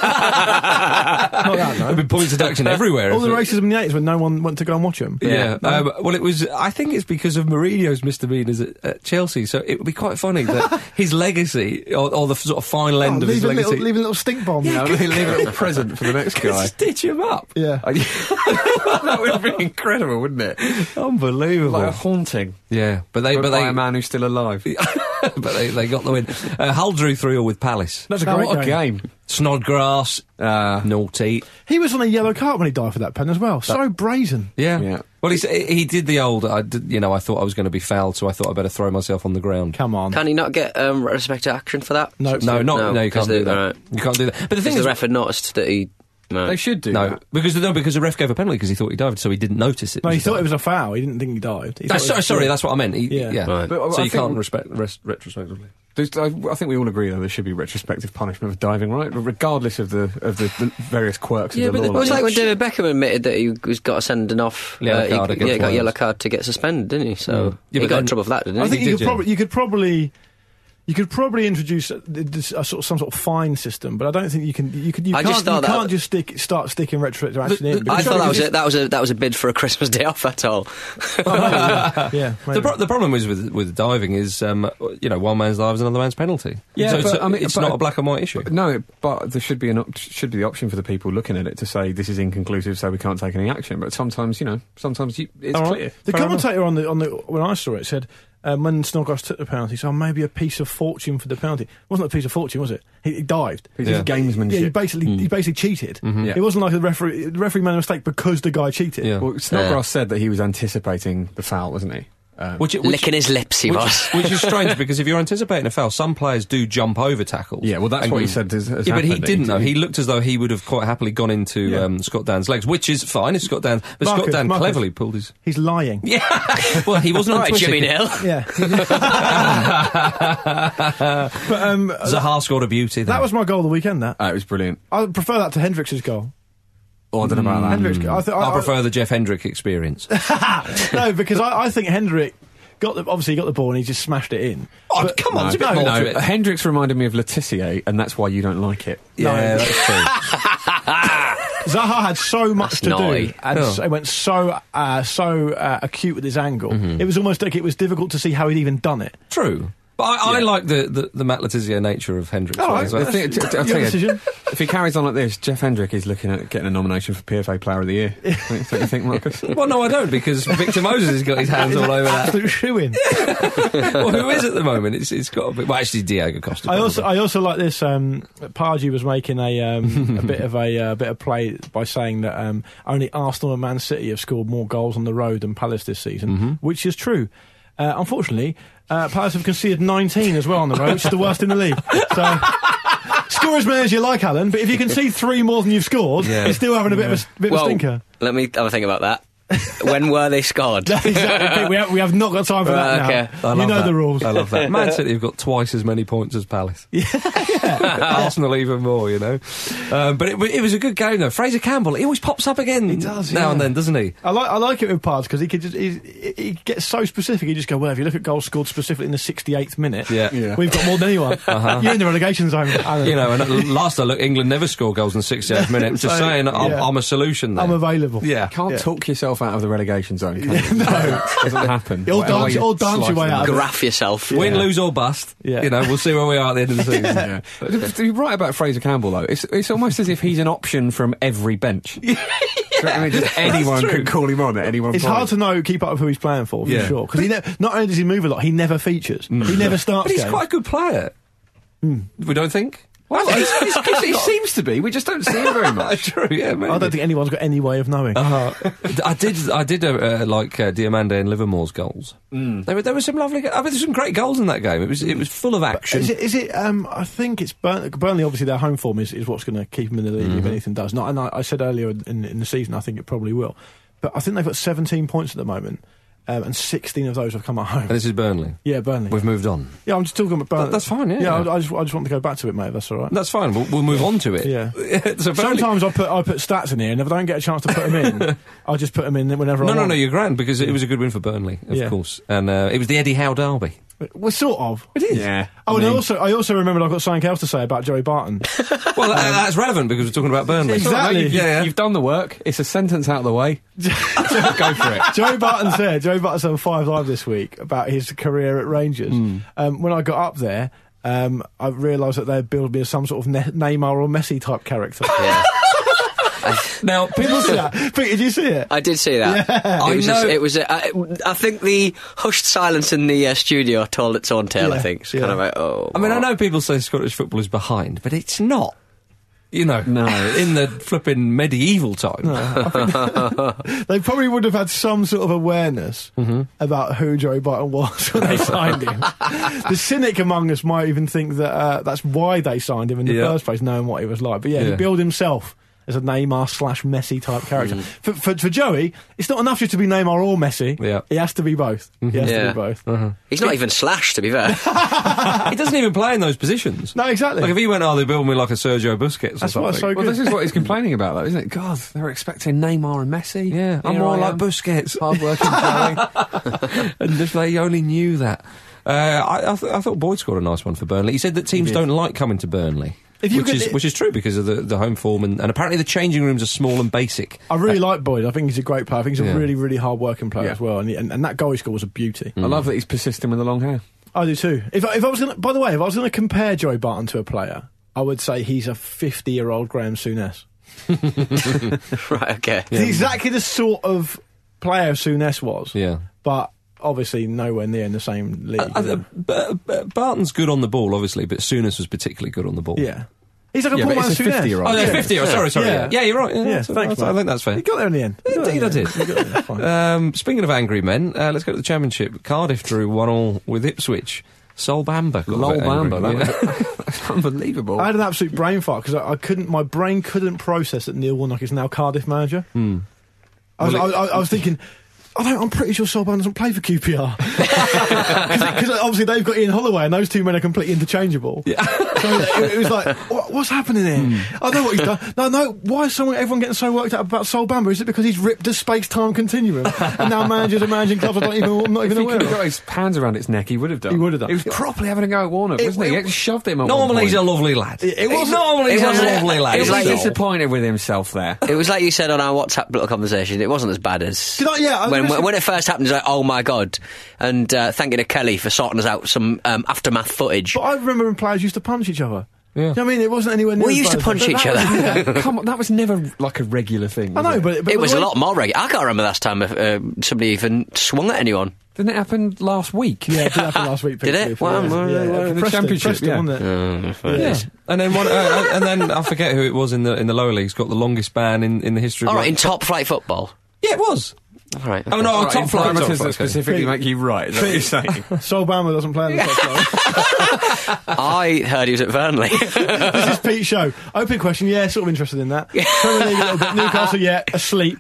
that, no. There've been points deduction everywhere. All the racism in the 80s when no one went to go and watch them. Yeah. Well, it was. I think it's because of Mourinho's misdemeanours at Chelsea. So it would be quite funny that his legacy, or the sort of final end of his legacy, leave a little stink bomb. Yeah, leave a little present for the next guy. Stitch him up. Yeah. That would be incredible, wouldn't it? Unbelievable. Like a haunting. Yeah, but they a man who's still alive. But they got the win. Hull drew 3-3 with Palace. That's a great game. Snodgrass, naughty. He was on a yellow card when he died for that pen as well. So brazen. Yeah. Well, he did the old. I thought I was going to be fouled, so I thought I better throw myself on the ground. Come on. Can he not get retrospective action for that? No, you can't do that. Right. You can't do that. But the thing is, the ref had noticed that he. No. They should do that. Because the ref gave a penalty because he thought he dived, so he didn't notice it. No, he thought it was a foul. He didn't think he dived. Sorry, that's what I meant. Right. So you can't retrospectively. I think we all agree, though, there should be retrospective punishment for diving, right? Regardless of the various quirks of the law. It was like when David Beckham admitted that he got a sending off. Got a yellow card to get suspended, didn't he? So he got in trouble for that, didn't he? I think you could probably You could probably introduce some sort of fine system, but I don't think you can. You can't just start sticking retrospective action in. I thought that was a bid for a Christmas day off. That's all. Yeah. The problem is with diving is, one man's dive is another man's penalty. Yeah, it's not a black and white issue. No, but there should be the option for the people looking at it to say this is inconclusive, so we can't take any action. But sometimes, it's clear. The commentator on the when I saw it said. When Snodgrass took the penalty, so maybe a piece of fortune for the penalty. It wasn't a piece of fortune, was it? He dived. Piece of gamesmanship. Yeah, he basically cheated. Mm-hmm. Yeah. It wasn't like the referee made a mistake because the guy cheated. Yeah. Well, Snodgrass said that he was anticipating the foul, wasn't he? Licking his lips, he was. Which is strange, because if you're anticipating a foul, some players do jump over tackles. Yeah, well, that's what he said has happened. But he didn't, though. He looked as though he would have quite happily gone into Scott Dan's legs, which is fine if Scott Dan... But Scott Dan cleverly pulled his... He's lying. Yeah. Well, he wasn't on Twitter. Jimmy Neal. Yeah. But Zaha scored a beauty there. That was my goal of the weekend, that. It was brilliant. I prefer that to Hendricks' goal. I don't know about that. Hendricks, I prefer the Jeff Hendrick experience. No, because I think Hendrick got the ball and he just smashed it in. Oh, come on, there's a bit more to it. Hendricks reminded me of Letitia, and that's why you don't like it. Yeah, that's true. Zaha had so much to naughty. do, and it went so acute with his angle. Mm-hmm. It was almost like it was difficult to see how he'd even done it. True. But I like the Matt Letizia nature of Hendricks. Oh, I'll tell you, if he carries on like this, Jeff Hendrick is looking at getting a nomination for PFA Player of the Year. Don't you think, Marcus? Well, no, I don't, because Victor Moses has got his hands all over that. Absolute shoo-in. Well, who is at the moment? It's got to be... Well, actually, Diego Costa. I also like this. Pardew was making a bit of play by saying that only Arsenal and Man City have scored more goals on the road than Palace this season, which is true. Unfortunately, Palace have conceded 19 as well on the road, which is the worst in the league. So, score as many as you like, Alan, but if you concede 3 more than you've scored, you're still having a bit of a stinker. Let me have a think about that. When were they scored? Exactly. We have not got time for that now. You know the rules. I love that. Man City have got twice as many points as Palace. Arsenal even more, but it was a good game though. Fraser Campbell, he always pops up again. He does, now and then, doesn't he? I like it with Pards because he gets so specific. He just go, well, if you look at goals scored specifically in the 68th minute, we've got more than anyone. You're in the relegation zone. And last I looked, England never score goals in the 68th minute. Just saying, I'm a solution there. I'm available. Yeah. Can't talk yourself out of the relegation zone, can you? No. Doesn't happen. You'll dance your way out. Graph yourself. Win, lose or bust. We'll see where we are at the end of the season. You're right about Fraser Campbell, though. It's almost as if he's an option from every bench. Just anyone could call him on at any one point. It's hard to keep up with who he's playing for sure. Because not only does he move a lot, he never features. He never starts. But he's quite a good player. We don't think? Well, he seems to be. We just don't see him very much. True, yeah, maybe. I don't think anyone's got any way of knowing. I did like Diomande and Livermore's goals. There were some lovely. There's some great goals in that game. It was full of action. Is it? I think it's Burnley. Obviously, their home form is what's going to keep them in the league if anything does. And I said earlier in the season, I think it probably will. But I think they've got 17 points at the moment. And 16 of those have come at home. And this is Burnley? Yeah, Burnley. We've moved on. Yeah, I'm just talking about Burnley. That's fine, Yeah, I just want to go back to it, mate, if that's all right. That's fine, we'll move on to it. Yeah. So sometimes I put stats in here, and if I don't get a chance to put them in, I'll just put them in whenever I want. No, you're grand, because it was a good win for Burnley, of course. And it was the Eddie Howe derby. Well, sort of. It is. Yeah. Oh, and I also remembered I've got something else to say about Joey Barton. Well, that's relevant because we're talking about Burnley. Exactly. You've done the work. It's a sentence out of the way. Go for it. Joey Barton said on 5 Live this week about his career at Rangers. When I got up there, I realised that they'd billed me as some sort of Neymar or Messi type character. Yeah. Now, people see that. Pete, did you see it? I did see that. Yeah. I think the hushed silence in the studio told its own tale. I think it's kind of like, I mean, I know people say Scottish football is behind, but it's not. No, in the flipping medieval time. No, they probably would have had some sort of awareness about who Joey Barton was when they signed him. The cynic among us might even think that that's why they signed him in the first place, knowing what he was like. But he billed himself as a Neymar/Messi type character. For Joey, it's not enough just to be Neymar or Messi. Yeah. He has to be both. He has to be both. He's not even Slash, to be fair. He doesn't even play in those positions. No, exactly. Like if he went, they build me like a Sergio Busquets or That's something. What's so good. Well, this is what he's complaining about, though, isn't it? God, they're expecting Neymar and Messi. Yeah, I'm more like Busquets. Hard working Joey. And if they only knew that. I thought Boyd scored a nice one for Burnley. He said that teams don't like coming to Burnley. Which is true because of the home form and apparently the changing rooms are small and basic. I really like Boyd. I think he's a great player. I think he's a really, really hard working player as well. And that goal he scored was a beauty. I love that he's persisting with the long hair. I do too. If I was going, by the way, if I was going to compare Joey Barton to a player, I would say he's a 50-year-old Graham Souness. Right. Okay. He's exactly the sort of player Souness was. Yeah. But obviously nowhere near in the same league. Barton's good on the ball, obviously, but Souness was particularly good on the ball. Yeah. He's like a Paul Souness. 50-year-old. Oh, no, 50-year-old. Sorry. Yeah, you're right. Yeah, thanks. I think that's fair. You got there in the end. Indeed, I did. Speaking of angry men, let's go to the Championship. Cardiff drew 1-1 with Ipswich. Sol Bamba got Lol Bamba. That's unbelievable. I had an absolute brain fart because my brain couldn't process that Neil Warnock is now Cardiff manager. I was thinking, I'm pretty sure Sol Bamba doesn't play for QPR. Because obviously they've got Ian Holloway and those two men are completely interchangeable. Yeah. So it was like, what's happening here? I know what he's done. No, why is everyone getting so worked up about Sol Bamba? Is it because he's ripped the space-time continuum and now managers are managing clubs I'm not even aware of? If he could have got his hands around its neck, he would have done. He would have done. He was properly having a go at Warnock, wasn't he? He shoved him at Normally he's a lovely lad. He was like disappointed with himself there. It was like you said on our WhatsApp little conversation, it wasn't as bad as... When it first happened, it was like, oh my God. And thanking to Kelly for sorting us out some aftermath footage. But I remember when players used to punch each other. Yeah. You know what I mean? It wasn't anywhere near. We used to punch each other. Come on, that was never like a regular thing. I know, but it was a lot more regular. I can't remember last time if somebody even swung at anyone. Didn't it happen last week? Yeah, it did happen last week. Did it? Well, the Championship, wasn't it? Yeah. And then and then I forget who it was in the lower leagues got the longest ban in the history. All right, in top flight football. Yeah, it was. All right. Oh no, top flight. That specifically make you right. Is that what you're saying? Sol Bamba doesn't play in the top flight. I heard he was at Burnley. This is Pete's show. Open question. Yeah, sort of interested in that. Premier League a little bit. Newcastle, yeah, asleep.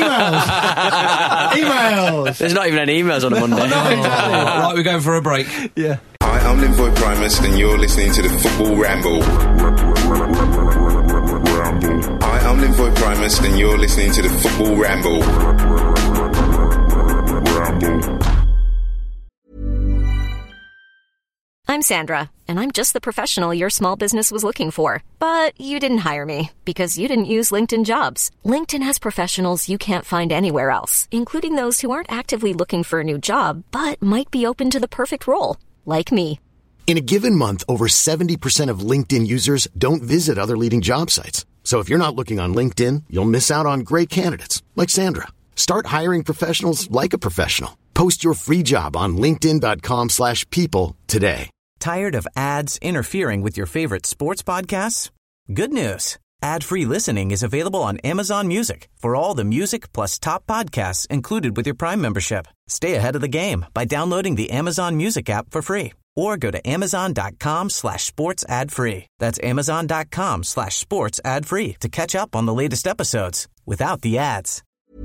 Emails. There's not even any emails on a Monday. No, exactly. Right, we're going for a break. Yeah. Hi, I'm Linvoy Primus, and you're listening to the Football Ramble. Hi, I'm Linvoy Primus, and you're listening to the Football Ramble. I'm Sandra, and I'm just the professional your small business was looking for. But you didn't hire me because you didn't use LinkedIn Jobs. LinkedIn has professionals you can't find anywhere else, including those who aren't actively looking for a new job, but might be open to the perfect role, like me. In a given month, over 70% of LinkedIn users don't visit other leading job sites. So if you're not looking on LinkedIn, you'll miss out on great candidates, like Sandra. Start hiring professionals like a professional. Post your free job on linkedin.com/people today. Tired of ads interfering with your favorite sports podcasts? Good news. Ad-free listening is available on Amazon Music for all the music plus top podcasts included with your Prime membership. Stay ahead of the game by downloading the Amazon Music app for free or go to amazon.com/sports ad free. That's amazon.com/sports ad free to catch up on the latest episodes without the ads.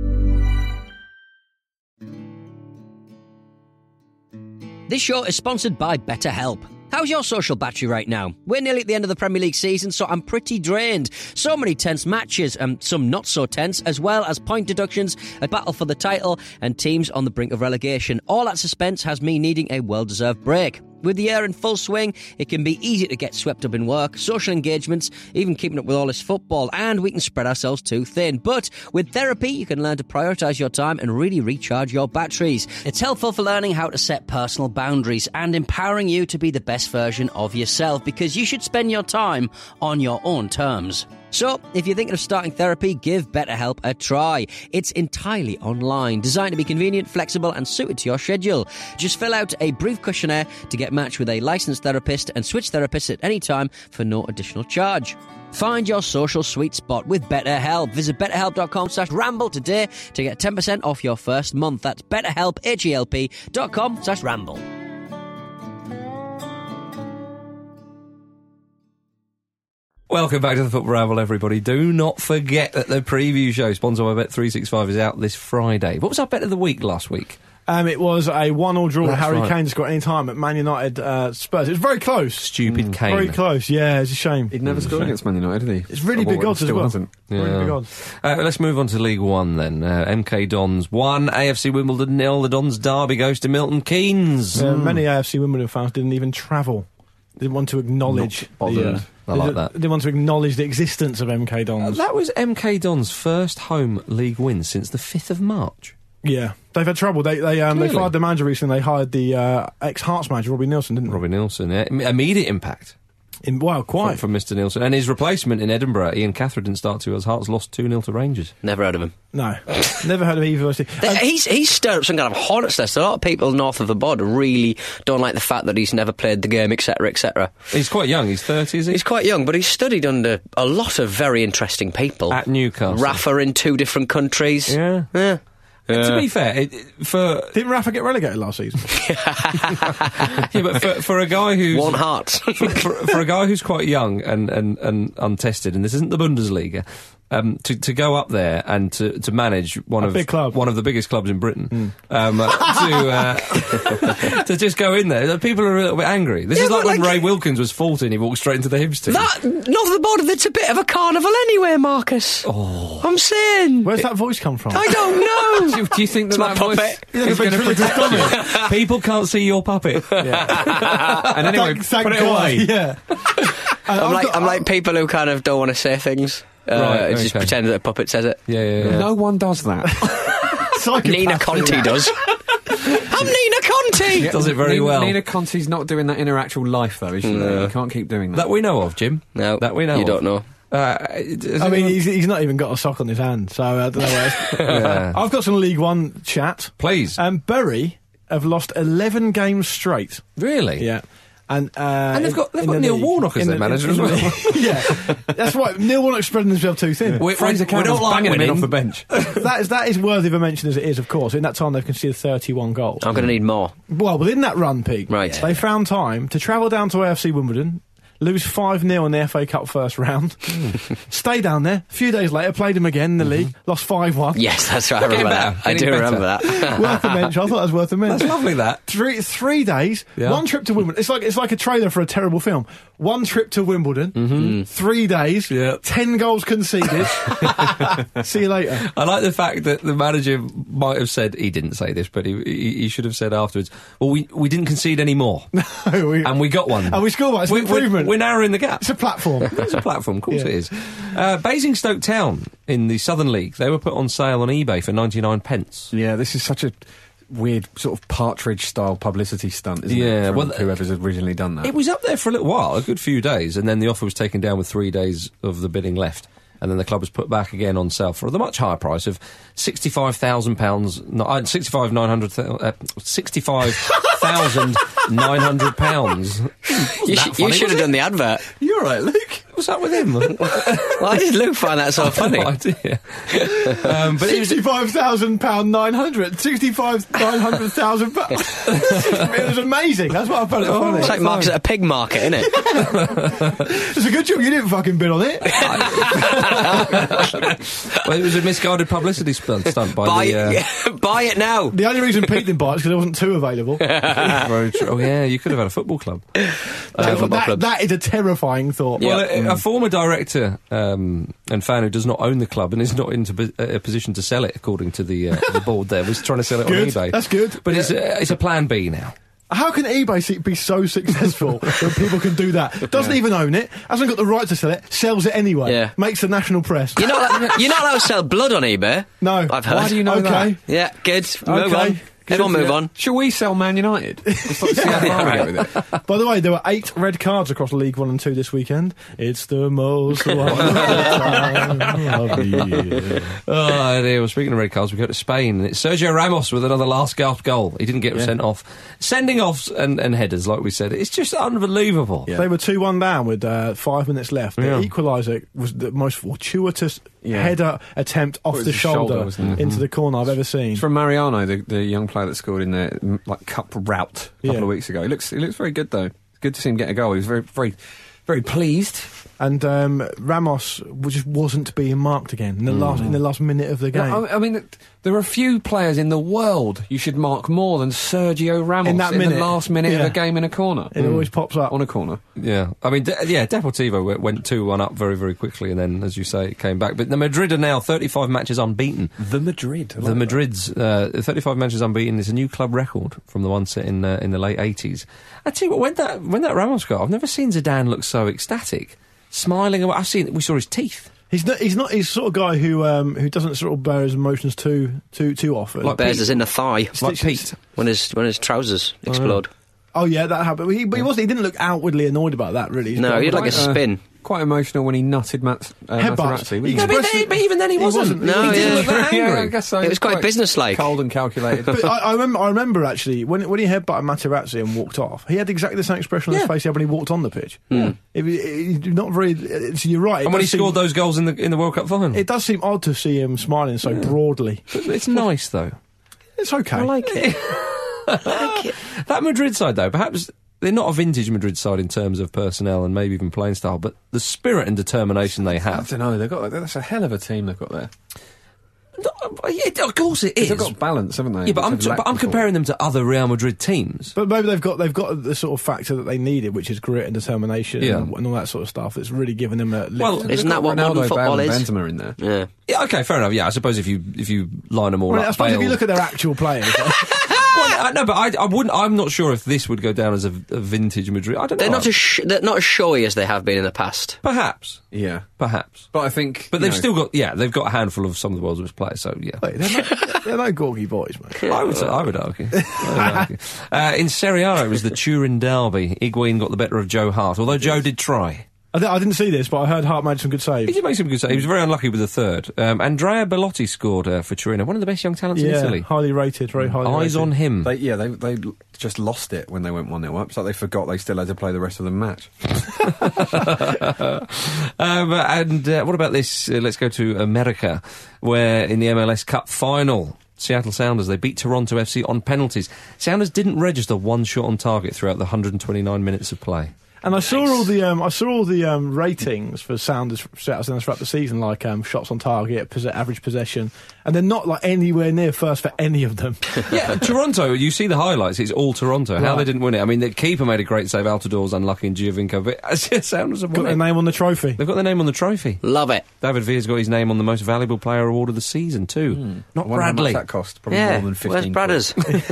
This show is sponsored by BetterHelp. How's your social battery right now? We're nearly at the end of the Premier League season, so I'm pretty drained. So many tense matches, and some not so tense, as well as point deductions, a battle for the title, and teams on the brink of relegation. All that suspense has me needing a well-deserved break. With the year in full swing, it can be easy to get swept up in work, social engagements, even keeping up with all this football, and we can spread ourselves too thin. But with therapy, you can learn to prioritise your time and really recharge your batteries. It's helpful for learning how to set personal boundaries and empowering you to be the best version of yourself, because you should spend your time on your own terms. So, if you're thinking of starting therapy, give BetterHelp a try. It's entirely online, designed to be convenient, flexible, and suited to your schedule. Just fill out a brief questionnaire to get matched with a licensed therapist and switch therapists at any time for no additional charge. Find your social sweet spot with BetterHelp. Visit betterhelp.com/ramble today to get 10% off your first month. That's betterhelp, HELP.com/ramble. Welcome back to the Football Ramble, everybody. Do not forget that the preview show, sponsored by Bet365, is out this Friday. What was our bet of the week last week? It was a 1-1 draw. That's Harry right. Kane scored any time at Man United Spurs. It was very close. Stupid Kane. Very close, yeah, it's a shame. He'd never scored against Man United, did he? It's really big odds as well. Hasn't. Really big odds. Let's move on to League One then. MK Dons 1, AFC Wimbledon 0. The Dons derby goes to Milton Keynes. Many AFC Wimbledon fans didn't even travel. Didn't want to acknowledge. I like that. Didn't want to acknowledge the existence of MK Dons. That was MK Dons' first home league win since the 5th of March. Yeah, they've had trouble. They fired the manager recently. They hired the ex-Hearts manager, Robbie Nielsen, didn't they? Robbie Nielsen, yeah. Immediate impact. Quite. From Mr. Nielsen. And his replacement in Edinburgh, Ian Catherine, didn't start too as Hearts lost 2-0 to Rangers. Never heard of him. No, never heard of either. He's stirred up some kind of hornet's nest. A lot of people north of the border really don't like the fact that he's never played the game, etc., etc. He's quite young. He's 30, is he? He's quite young, but he's studied under a lot of very interesting people. At Newcastle. Rafa in 2 different countries. Yeah. To be fair, didn't Rafa get relegated last season? Yeah, but for a guy who's One Heart, for a guy who's quite young and untested, and this isn't the Bundesliga, to go up there and to manage one of the biggest clubs in Britain, to just go in there, people are a little bit angry. This is like when Ray Wilkins was 14, he walked straight into the Hibs team. North of the border, that's a bit of a carnival anyway, Marcus. Oh, I'm saying. Where's that voice come from? I don't know. Do you think that voice is going to protect you? People can't see your puppet. And anyway, thank put it God. away. Yeah. I'm like people who kind of don't want to say things. Right, just pretend that a puppet says it. Yeah. No one does that. Nina Conti does. I'm Nina Conti! Does it very well. Nina Conti's not doing that in her actual life, though, is she? No. You can't keep doing that. That we know of, Jim. No. That we know You of. don't know. I mean, he's not even got a sock on his hand, so I don't know where. I've got some League One chat. Please. Bury have lost 11 games straight. Really? Yeah. And they've got Neil Warnock as their manager as well. Yeah, that's right. Neil Warnock's spreading himself too thin. Fraser Campbell's banging him in off the bench. that is worthy of a mention as it is, of course. In that time, they've conceded 31 goals. I'm going to need more. Well, within that run, Pete, right? They found time to travel down to AFC Wimbledon, lose 5-0 in the FA Cup first round, stay down there. A few days later, played them again in the league, lost 5-1. Yes, that's right. I remember that. I do remember that. Worth a mention. I thought that was worth a mention. That's lovely. That 3 days, one trip to Wimbledon. It's like a trailer for a terrible film. One trip to Wimbledon, 3 days, 10 goals conceded. See you later. I like the fact that the manager might have said, he didn't say this, but he should have said afterwards, well, we didn't concede any more. And we got one. And we scored one. It's an improvement. We're narrowing the gap. It's a platform. It's a platform, of course it is. Basingstoke Town in the Southern League, they were put on sale on eBay for 99 pence. Yeah, this is such a weird sort of Partridge-style publicity stunt, isn't it? From whoever's originally done that. It was up there for a little while, a good few days, and then the offer was taken down with 3 days of the bidding left. And then the club was put back again on sale for the much higher price of £65,900. You should have done the advert. You're right, Luke. What's up with him? Why did Luke find that so funny? No idea. But £65,000 900. £900,000. It was amazing. That's what I found it funny. It's like Mark's at a pig market, isn't it? It's a good job you didn't fucking bid on it. Well, it was a misguided publicity stunt by buy it now. The only reason Pete didn't buy it is because there wasn't 2 available. Very true. Oh yeah, you could have had a football club. That is a terrifying thought. Well, a former director and fan who does not own the club and is not into a position to sell it, according to the board there, was trying to sell it on eBay. That's good. But it's a plan B now. How can eBay be so successful when people can do that? Doesn't even own it, hasn't got the right to sell it, sells it anyway, makes the national press. You're not allowed to sell blood on eBay. No. I've heard. Why do you know that? Yeah, good. Move on. Everyone move on. Shall we sell Man United? Let's see how far we get with it. By the way, there were 8 red cards across League 1 and 2 this weekend. It's the most wonderful time of the year. Oh dear, well, speaking of red cards, we go to Spain, and it's Sergio Ramos with another last gasp goal. He didn't get sent off. Sending offs and headers, like we said, it's just unbelievable. Yeah. They were 2-1 down with 5 minutes left. The equaliser was the most fortuitous header attempt off the shoulder into the corner I've ever seen. It's from Mariano, the young player that scored in the cup rout a couple of weeks ago. He looks very good though. It's good to see him get a goal. He was very, very, very pleased. And Ramos just wasn't being marked again in the last minute of the game. No, I mean, there are a few players in the world you should mark more than Sergio Ramos in the last minute of a game in a corner. It always pops up on a corner. Yeah, I mean, Deportivo went 2-1 up very, very quickly, and then, as you say, it came back. But the Madrid are now 35 matches unbeaten. The Madrid, the Madrid's 35 matches unbeaten is a new club record from the one set in the late 80s. I tell you what, when that Ramos got, I've never seen Zidane look so ecstatic. Smiling away. We saw his teeth. He's the sort of guy who doesn't sort of bear his emotions too often. Like bears his inner thigh. Like Pete. When his trousers explode. Oh yeah, that happened. But he didn't look outwardly annoyed about that, really. No, he had like a spin. Quite emotional when he nutted Materazzi. But even then he wasn't. No, he didn't look that angry. Yeah, I guess so. It was quite businesslike. Cold and calculated. But I remember actually, when he headbutted Materazzi and walked off, he had exactly the same expression on his face he had when he walked on the pitch. Not very... So you're right. And when he scored those goals in the World Cup final. It does seem odd to see him smiling so broadly. But it's nice, though. It's okay. I like it. That Madrid side, though, perhaps... They're not a vintage Madrid side in terms of personnel and maybe even playing style, but the spirit and determination they have. I don't know, that's a hell of a team they've got there. Yeah, of course it is. They've got balance, haven't they? Yeah, but I'm comparing them to other Real Madrid teams. But maybe they've got the sort of factor that they needed, which is grit and determination and all that sort of stuff. It's really given them a lift. Well, isn't that what modern football is? Benzema in there. Yeah. Okay, fair enough. Yeah, I suppose if you line them all up. I suppose if you look at their actual players. Well, no, but I wouldn't. I'm not sure if this would go down as a vintage Madrid. I don't know. They're not as showy as they have been in the past. Perhaps. Yeah. Perhaps. But I think. But they've still got. Yeah, they've got a handful of some of the world's best players. So yeah. Wait, they're no gawky boys, mate. I would argue. In Serie A, it was the Turin derby. Higuain got the better of Joe Hart, although Joe did try. I didn't see this, but I heard Hart made some good saves. He did make some good saves. He was very unlucky with the third. Andrea Bellotti scored for Torino, one of the best young talents in Italy. Highly rated, very highly rated. Eyes on him. They just lost it when they went 1-0 up. It's like they forgot they still had to play the rest of the match. What about this? Let's go to America, where in the MLS Cup final, Seattle Sounders, they beat Toronto FC on penalties. Sounders didn't register one shot on target throughout the 129 minutes of play. And I saw all the ratings for Seattle Sounders throughout the season, like shots on target, average possession, and they're not like anywhere near first for any of them. Yeah, Toronto. You see the highlights; it's all Toronto. Right. How they didn't win it? I mean, the keeper made a great save. Altidor's unlucky, and Giovinco. But Sounders have got their name on the trophy. They've got their name on the trophy. Love it. David Villa's got his name on the most valuable player award of the season too. Not Bradley. How much that cost? Probably more than 15. Where's Bradders?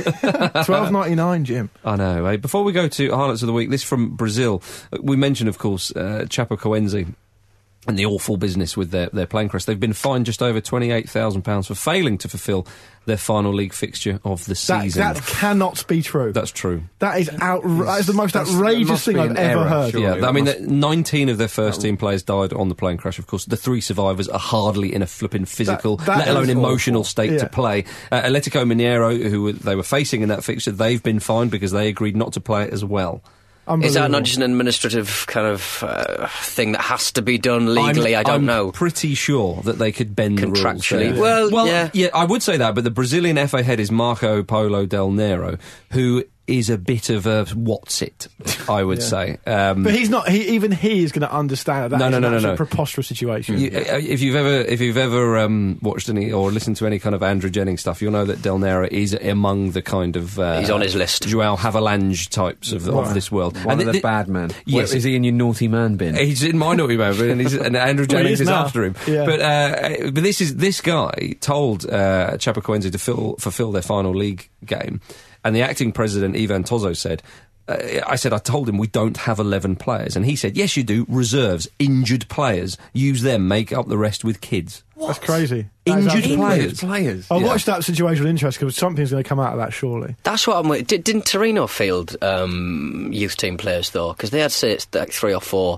$12.99, Jim. I know. Eh? Before we go to highlights of the week, this from Brazil. We mentioned, of course, Chapecoense and the awful business with their plane crash. They've been fined just over £28,000 for failing to fulfil their final league fixture of the season. That cannot be true. That's true. That is the most outrageous thing I've ever heard. Surely. Yeah, I mean, 19 of their first team players died on the plane crash. Of course, the 3 survivors are hardly in a flipping physical, let alone emotional state to play. Atletico Mineiro, who they were facing in that fixture, they've been fined because they agreed not to play it as well. Is that not just an administrative kind of thing that has to be done legally? I don't know. I'm pretty sure that they could bend the rules. Contractually. Well, yeah, I would say that, but the Brazilian FA head is Marco Polo Del Nero, who is a bit of a what's-it, I would say. But he's not. Even he is going to understand that. No. A preposterous situation. If you've ever watched any or listened to any kind of Andrew Jennings stuff, you'll know that Del Nero is among the kind of he's on his list. Joao Havelange types of this world. One of the bad men. Yes, is he in your naughty man bin? He's in my naughty man bin, and Andrew Jennings is after him. Yeah. But this guy told Chapecoense to fulfill their final league game. And the acting president, Ivan Tozo, said, I told him we don't have 11 players. And he said, yes, you do. Reserves, injured players. Use them, make up the rest with kids. What? That's crazy. Injured players. I watched that situation with interest because something's going to come out of that, surely. That's what I'm with. Didn't Torino field youth team players, though? Because they had, say, it's like 3 or 4...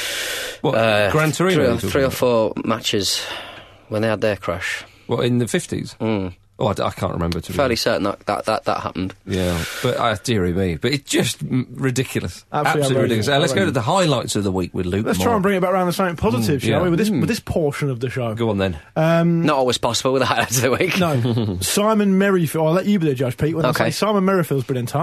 Gran Torino? 3 or 4 matches when they had their crash. What, in the 50s? Mm. Oh, I can't remember. Fairly certain that happened. Yeah, but dearie me, but it's just ridiculous. Absolutely ridiculous. Let's go to the highlights of the week with Luke. Let's try and bring it back around to something positive, shall we? With this portion of the show. Go on then. Not always possible with the highlights of the week. No. Simon Merrifield. I'll let you be the judge, Pete. When I say Simon Merrifield's been in touch.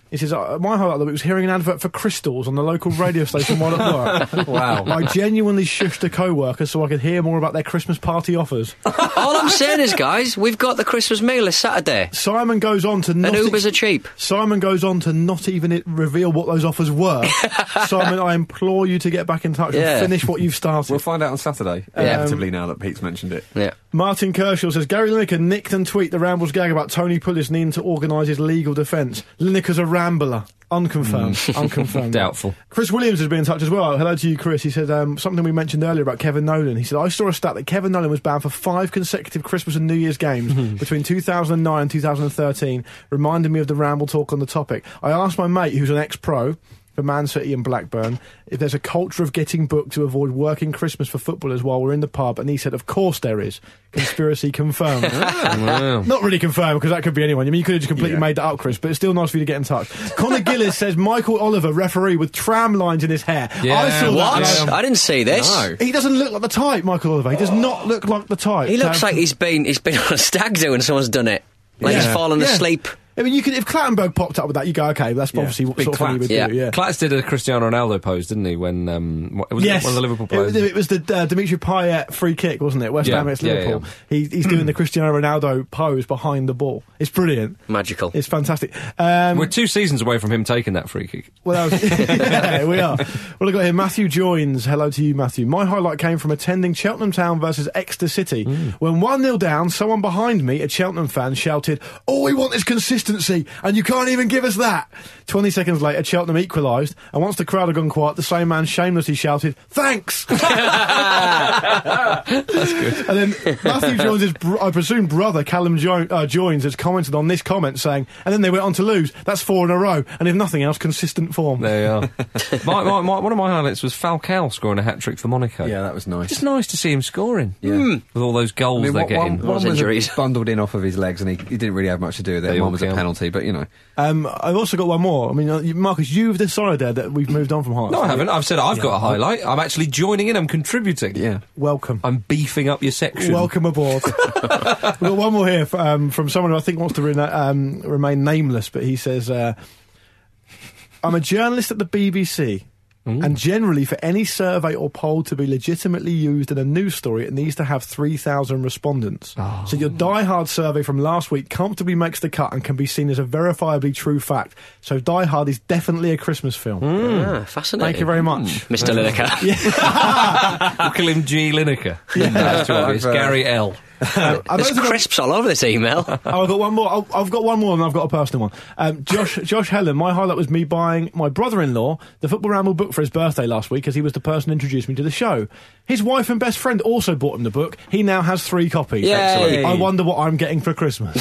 He says, my highlight of the week was hearing an advert for crystals on the local radio station while at work. Wow. I genuinely shushed a co-worker so I could hear more about their Christmas party offers. All I'm saying is, guys, we've got the Christmas meal this Saturday. Simon goes on to not... And Ubers are cheap. Simon goes on to not even reveal what those offers were. Simon, I implore you to get back in touch and finish what you've started. We'll find out on Saturday, inevitably, now that Pete's mentioned it. Yeah. Martin Kershaw says, Gary Lineker nicked and tweeted the Rambles gag about Tony Pulis needing to organise his legal defence. Lineker's a rambler. Unconfirmed. Unconfirmed. Doubtful. Chris Williams has been in touch as well. Hello to you, Chris. He said something we mentioned earlier about Kevin Nolan. He said, I saw a stat that Kevin Nolan was banned for 5 consecutive Christmas and New Year's games between 2009 and 2013, reminding me of the Ramble talk on the topic. I asked my mate, who's an ex-pro for Man City and Blackburn, if there's a culture of getting booked to avoid working Christmas for footballers while we're in the pub, and he said, of course there is. Conspiracy confirmed. Wow. Not really confirmed, because that could be anyone. I mean, you could have just completely made that up, Chris, but it's still nice for you to get in touch. Connor Gillis says Michael Oliver, referee, with tram lines in his hair. Yeah. I saw that. I didn't see this. No. He doesn't look like the type, Michael Oliver. He does not look like the type. He looks like he's been on a stag do and someone's done it. Like he's fallen asleep. I mean, you could, if Clattenburg popped up with that, you go, okay, that's obviously what sort of thing he would do. Yeah. Clatts did a Cristiano Ronaldo pose, didn't he? When it was one of the Liverpool players. It was the Dimitri Payet free kick, wasn't it? West Ham against Liverpool. Yeah. He's doing the Cristiano Ronaldo pose behind the ball. It's brilliant. Magical. It's fantastic. We're 2 seasons away from him taking that free kick. Well, yeah, we are. Well, I got here Matthew Joins. Hello to you, Matthew. My highlight came from attending Cheltenham Town versus Exeter City. When 1-0 down, someone behind me, a Cheltenham fan, shouted, "All we want is consistency, and you can't even give us that." 20 seconds later, Cheltenham equalised, and once the crowd had gone quiet, the same man shamelessly shouted, "Thanks!" That's good. And then Matthew Joins' I presume brother, Callum Joins, has commented on this comment saying, and then they went on to lose. That's 4 in a row, and if nothing else, consistent form. There you are. One of my highlights was Falcao scoring a hat-trick for Monaco. Yeah, that was nice. Just nice to see him scoring. Yeah. With all those goals they're getting. One was injuries. Bundled in off of his legs, and he didn't really have much to do with it. One was a penalty, but, you know. I've also got one more. I mean, Marcus, you've decided there that we've moved on from highlights. No, I haven't. I've said I've got a highlight. I'm actually joining in. I'm contributing. Yeah. Welcome. I'm beefing up your section. Welcome aboard. We've got one more here from someone who I think wants to remain nameless, but he says, I'm a journalist at the BBC. And generally, for any survey or poll to be legitimately used in a news story, it needs to have 3,000 respondents. So your Die Hard survey from last week comfortably makes the cut and can be seen as a verifiably true fact. So Die Hard is definitely a Christmas film. Fascinating. Thank you very much. Mr. Lineker. We'll call him G. Lineker. That's too obvious. Gary L. There's crisps all over this email. I've got one more. I've got one more, and I've got a personal one. Josh Helen, my highlight was me buying my brother-in-law the Football Ramble book for his birthday last week, as he was the person who introduced me to the show. His wife and best friend also bought him the book. He now has 3 copies. Yay. I wonder what I'm getting for Christmas.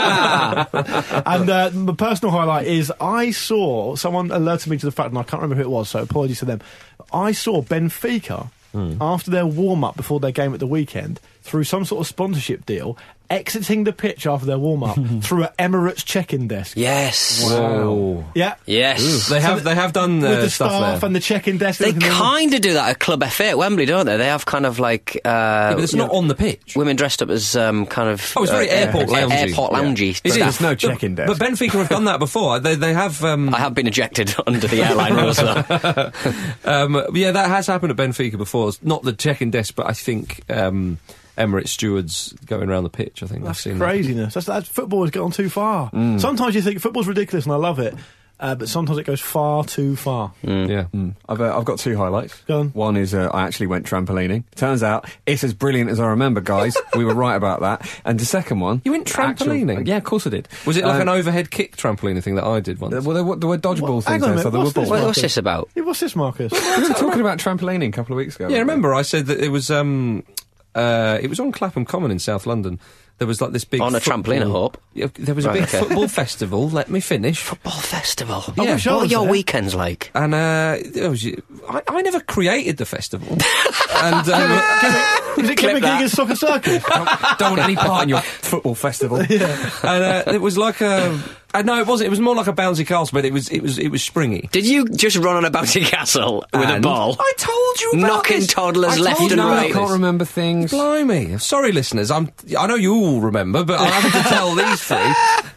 And my personal highlight is I saw someone alerted me to the fact, and I can't remember who it was, so apologies to them. I saw Benfica after their warm-up before their game at the weekend, through some sort of sponsorship deal, exiting the pitch after their warm-up through an Emirates check-in desk. Yes. Wow. Yeah. Yes. They have done with the stuff staff there. and the check-in desk. They kind of do that at Club FA at Wembley, don't they? They have kind of like... but it's not on the pitch. Women dressed up as kind of... Oh, it's very airport loungy. Airport loungy. Yeah. There's no check-in desk. But Benfica have done that before. They have... I have been ejected under the airline rules, though. Yeah, that has happened at Benfica before. It's not the check-in desk, but I think... Emirates stewards going around the pitch. I think that's I've seen craziness. That football has gone too far. Sometimes you think football's ridiculous, and I love it. But sometimes it goes far too far. Yeah. I've got 2 highlights. Go on. One is I actually went trampolining. Turns out it's as brilliant as I remember, guys. We were right about that. And the second one... You went trampolining? Yeah, of course I did. Was it like an overhead kick trampolining thing that I did once? Well, there were dodgeball things there, so there were balls. What's this about? Yeah, what's this, Marcus? We were talking about trampolining a couple of weeks ago. Yeah, remember I said that it was on Clapham Common in South London. There was like this big... On a trampoline, I hope. Yeah, there was a big football festival. Let me finish. Football festival? Yeah. What are your weekends like? And I never created the festival. And is it Kim McGeegan's Soccer Circus? Don't want any part in your football festival. Yeah. And it was like a... no, it wasn't. It was more like a bouncy castle, but it was springy. Did you just run on a bouncy castle with a ball? I told you about knocking this. toddlers left and right. I can't remember things. Blimey. Sorry, listeners. I know you all remember, but I'm having to tell these 3.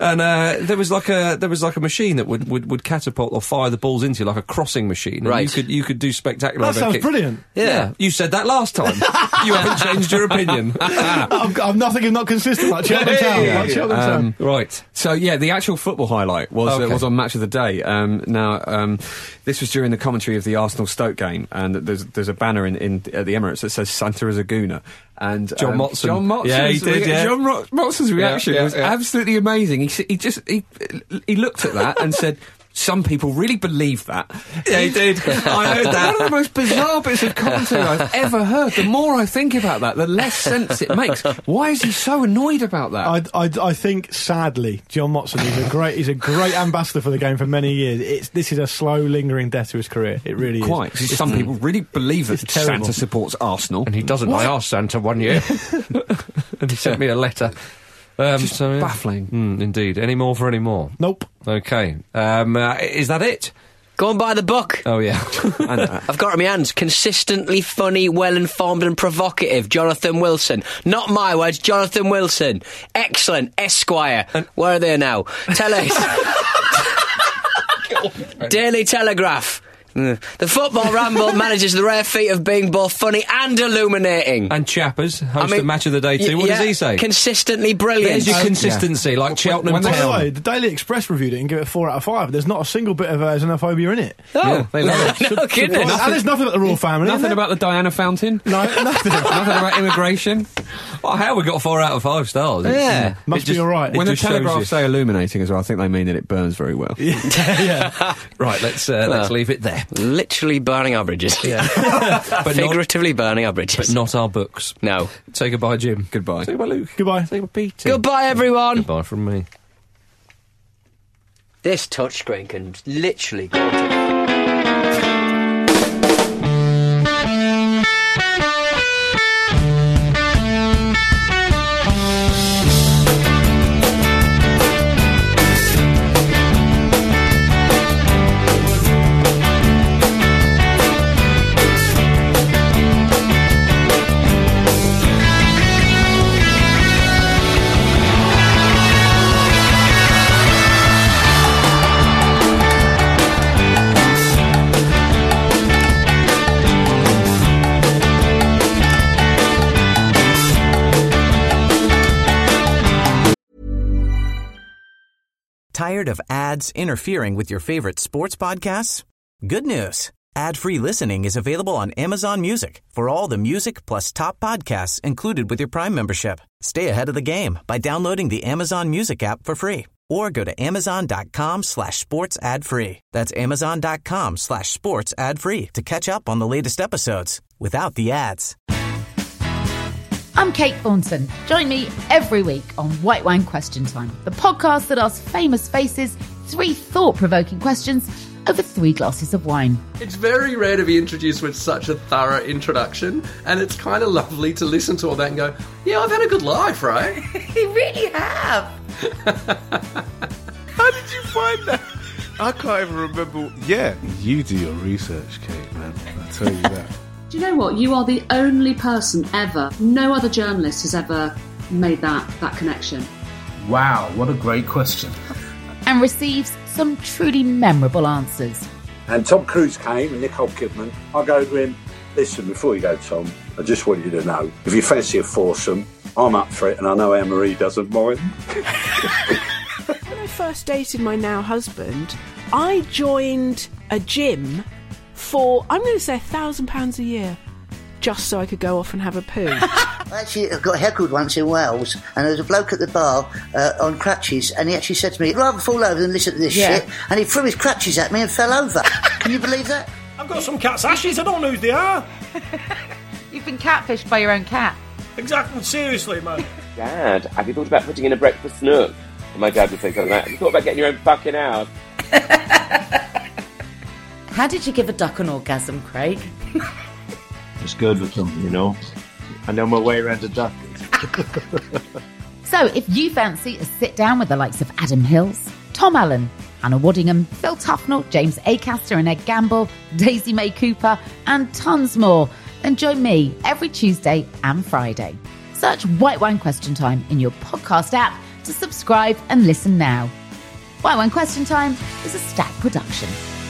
And there was like a machine that would catapult or fire the balls into you, like a crossing machine. And Right. you could do spectacular. That sounds kicks. brilliant. Yeah, you said that last time. You haven't changed your opinion. I'm nothing if not consistent like Cheltenham Town. Right. So yeah, the actual football highlight was on Match of the Day. Now, this was during the commentary of the Arsenal-Stoke game, and there's a banner at the Emirates that says Santa is a gooner. And John Motson. John Motson's Yeah, he did, yeah. John Motson's reaction was absolutely amazing. He looked at that and said, some people really believe that. Yeah, he did. I heard that. One of the most bizarre bits of commentary I've ever heard. The more I think about that, the less sense it makes. Why is he so annoyed about that? I think, sadly, John Motson he's a great ambassador for the game for many years. This is a slow, lingering death to his career. It really is. Quite. Some people really believe that Santa supports Arsenal. And he doesn't. What? I asked Santa one year. And he sent me a letter. Baffling. Indeed. Any more for any more? Nope. Okay. Is that it? Go and buy the book. Oh, yeah. I've got it in my hands. Consistently funny, well-informed and provocative. Jonathan Wilson. Not my words, Jonathan Wilson. Excellent. Esquire. Where are they now? Daily Telegraph. The Football Ramble manages the rare feat of being both funny and illuminating. And Chappers, host of Match of the Day too. What does he say? Consistently brilliant. There's your consistency, like Cheltenham Town. By the way, the Daily Express reviewed it and gave it 4 out of 5. There's not a single bit of xenophobia in it. Oh, they love it. No goodness. And there's nothing about the royal family. Nothing about the Diana Fountain. No, nothing. Nothing about immigration. Well, how we got 4 out of 5 stars? Yeah. Must be all right. When the Telegraph say illuminating as well, I think they mean that it burns very well. Yeah. Right, let's leave it there. Literally burning our bridges. Yeah. But figuratively burning our bridges. But not our books. No. Say goodbye, Jim. Goodbye. Say goodbye, Luke. Goodbye. Say goodbye, Peter. Goodbye, everyone. Goodbye from me. This touchscreen can literally go to... Tired of ads interfering with your favorite sports podcasts? Good news. Ad-free listening is available on Amazon Music for all the music plus top podcasts included with your Prime membership. Stay ahead of the game by downloading the Amazon Music app for free or go to amazon.com/sports ad free. That's amazon.com/sports ad free to catch up on the latest episodes without the ads. I'm Kate Thornton. Join me every week on White Wine Question Time, the podcast that asks famous faces 3 thought-provoking questions over 3 glasses of wine. It's very rare to be introduced with such a thorough introduction, and it's kind of lovely to listen to all that and go, yeah, I've had a good life, right? You really have. How did you find that? I can't even remember. Yeah, you do your research, Kate, man. I tell you that. Do you know what? You are the only person ever, no other journalist has ever made that connection. Wow, what a great question. And receives some truly memorable answers. And Tom Cruise came and Nicole Kidman. I go to him, listen, before you go, Tom, I just want you to know, if you fancy a foursome, I'm up for it, and I know Anne-Marie doesn't mind. When I first dated my now husband, I joined a gym for, I'm going to say, £1,000 a year, just so I could go off and have a poo. I actually got heckled once in Wales, and there was a bloke at the bar on crutches, and he actually said to me, I'd rather fall over than listen to this shit, and he threw his crutches at me and fell over. Can you believe that? I've got some cat's ashes, I don't know who they are. You've been catfished by your own cat. Exactly, seriously, man. Dad, have you thought about putting in a breakfast nook? And my dad would think of that. Have you thought about getting your own fucking house? How did you give a duck an orgasm, Craig? It's good with them, you know. I know my way around a duck. So if you fancy a sit down with the likes of Adam Hills, Tom Allen, Hannah Waddingham, Phil Tufnell, James Acaster and Ed Gamble, Daisy May Cooper and tons more, then join me every Tuesday and Friday. Search White Wine Question Time in your podcast app to subscribe and listen now. Why One Question Time is a Stack production.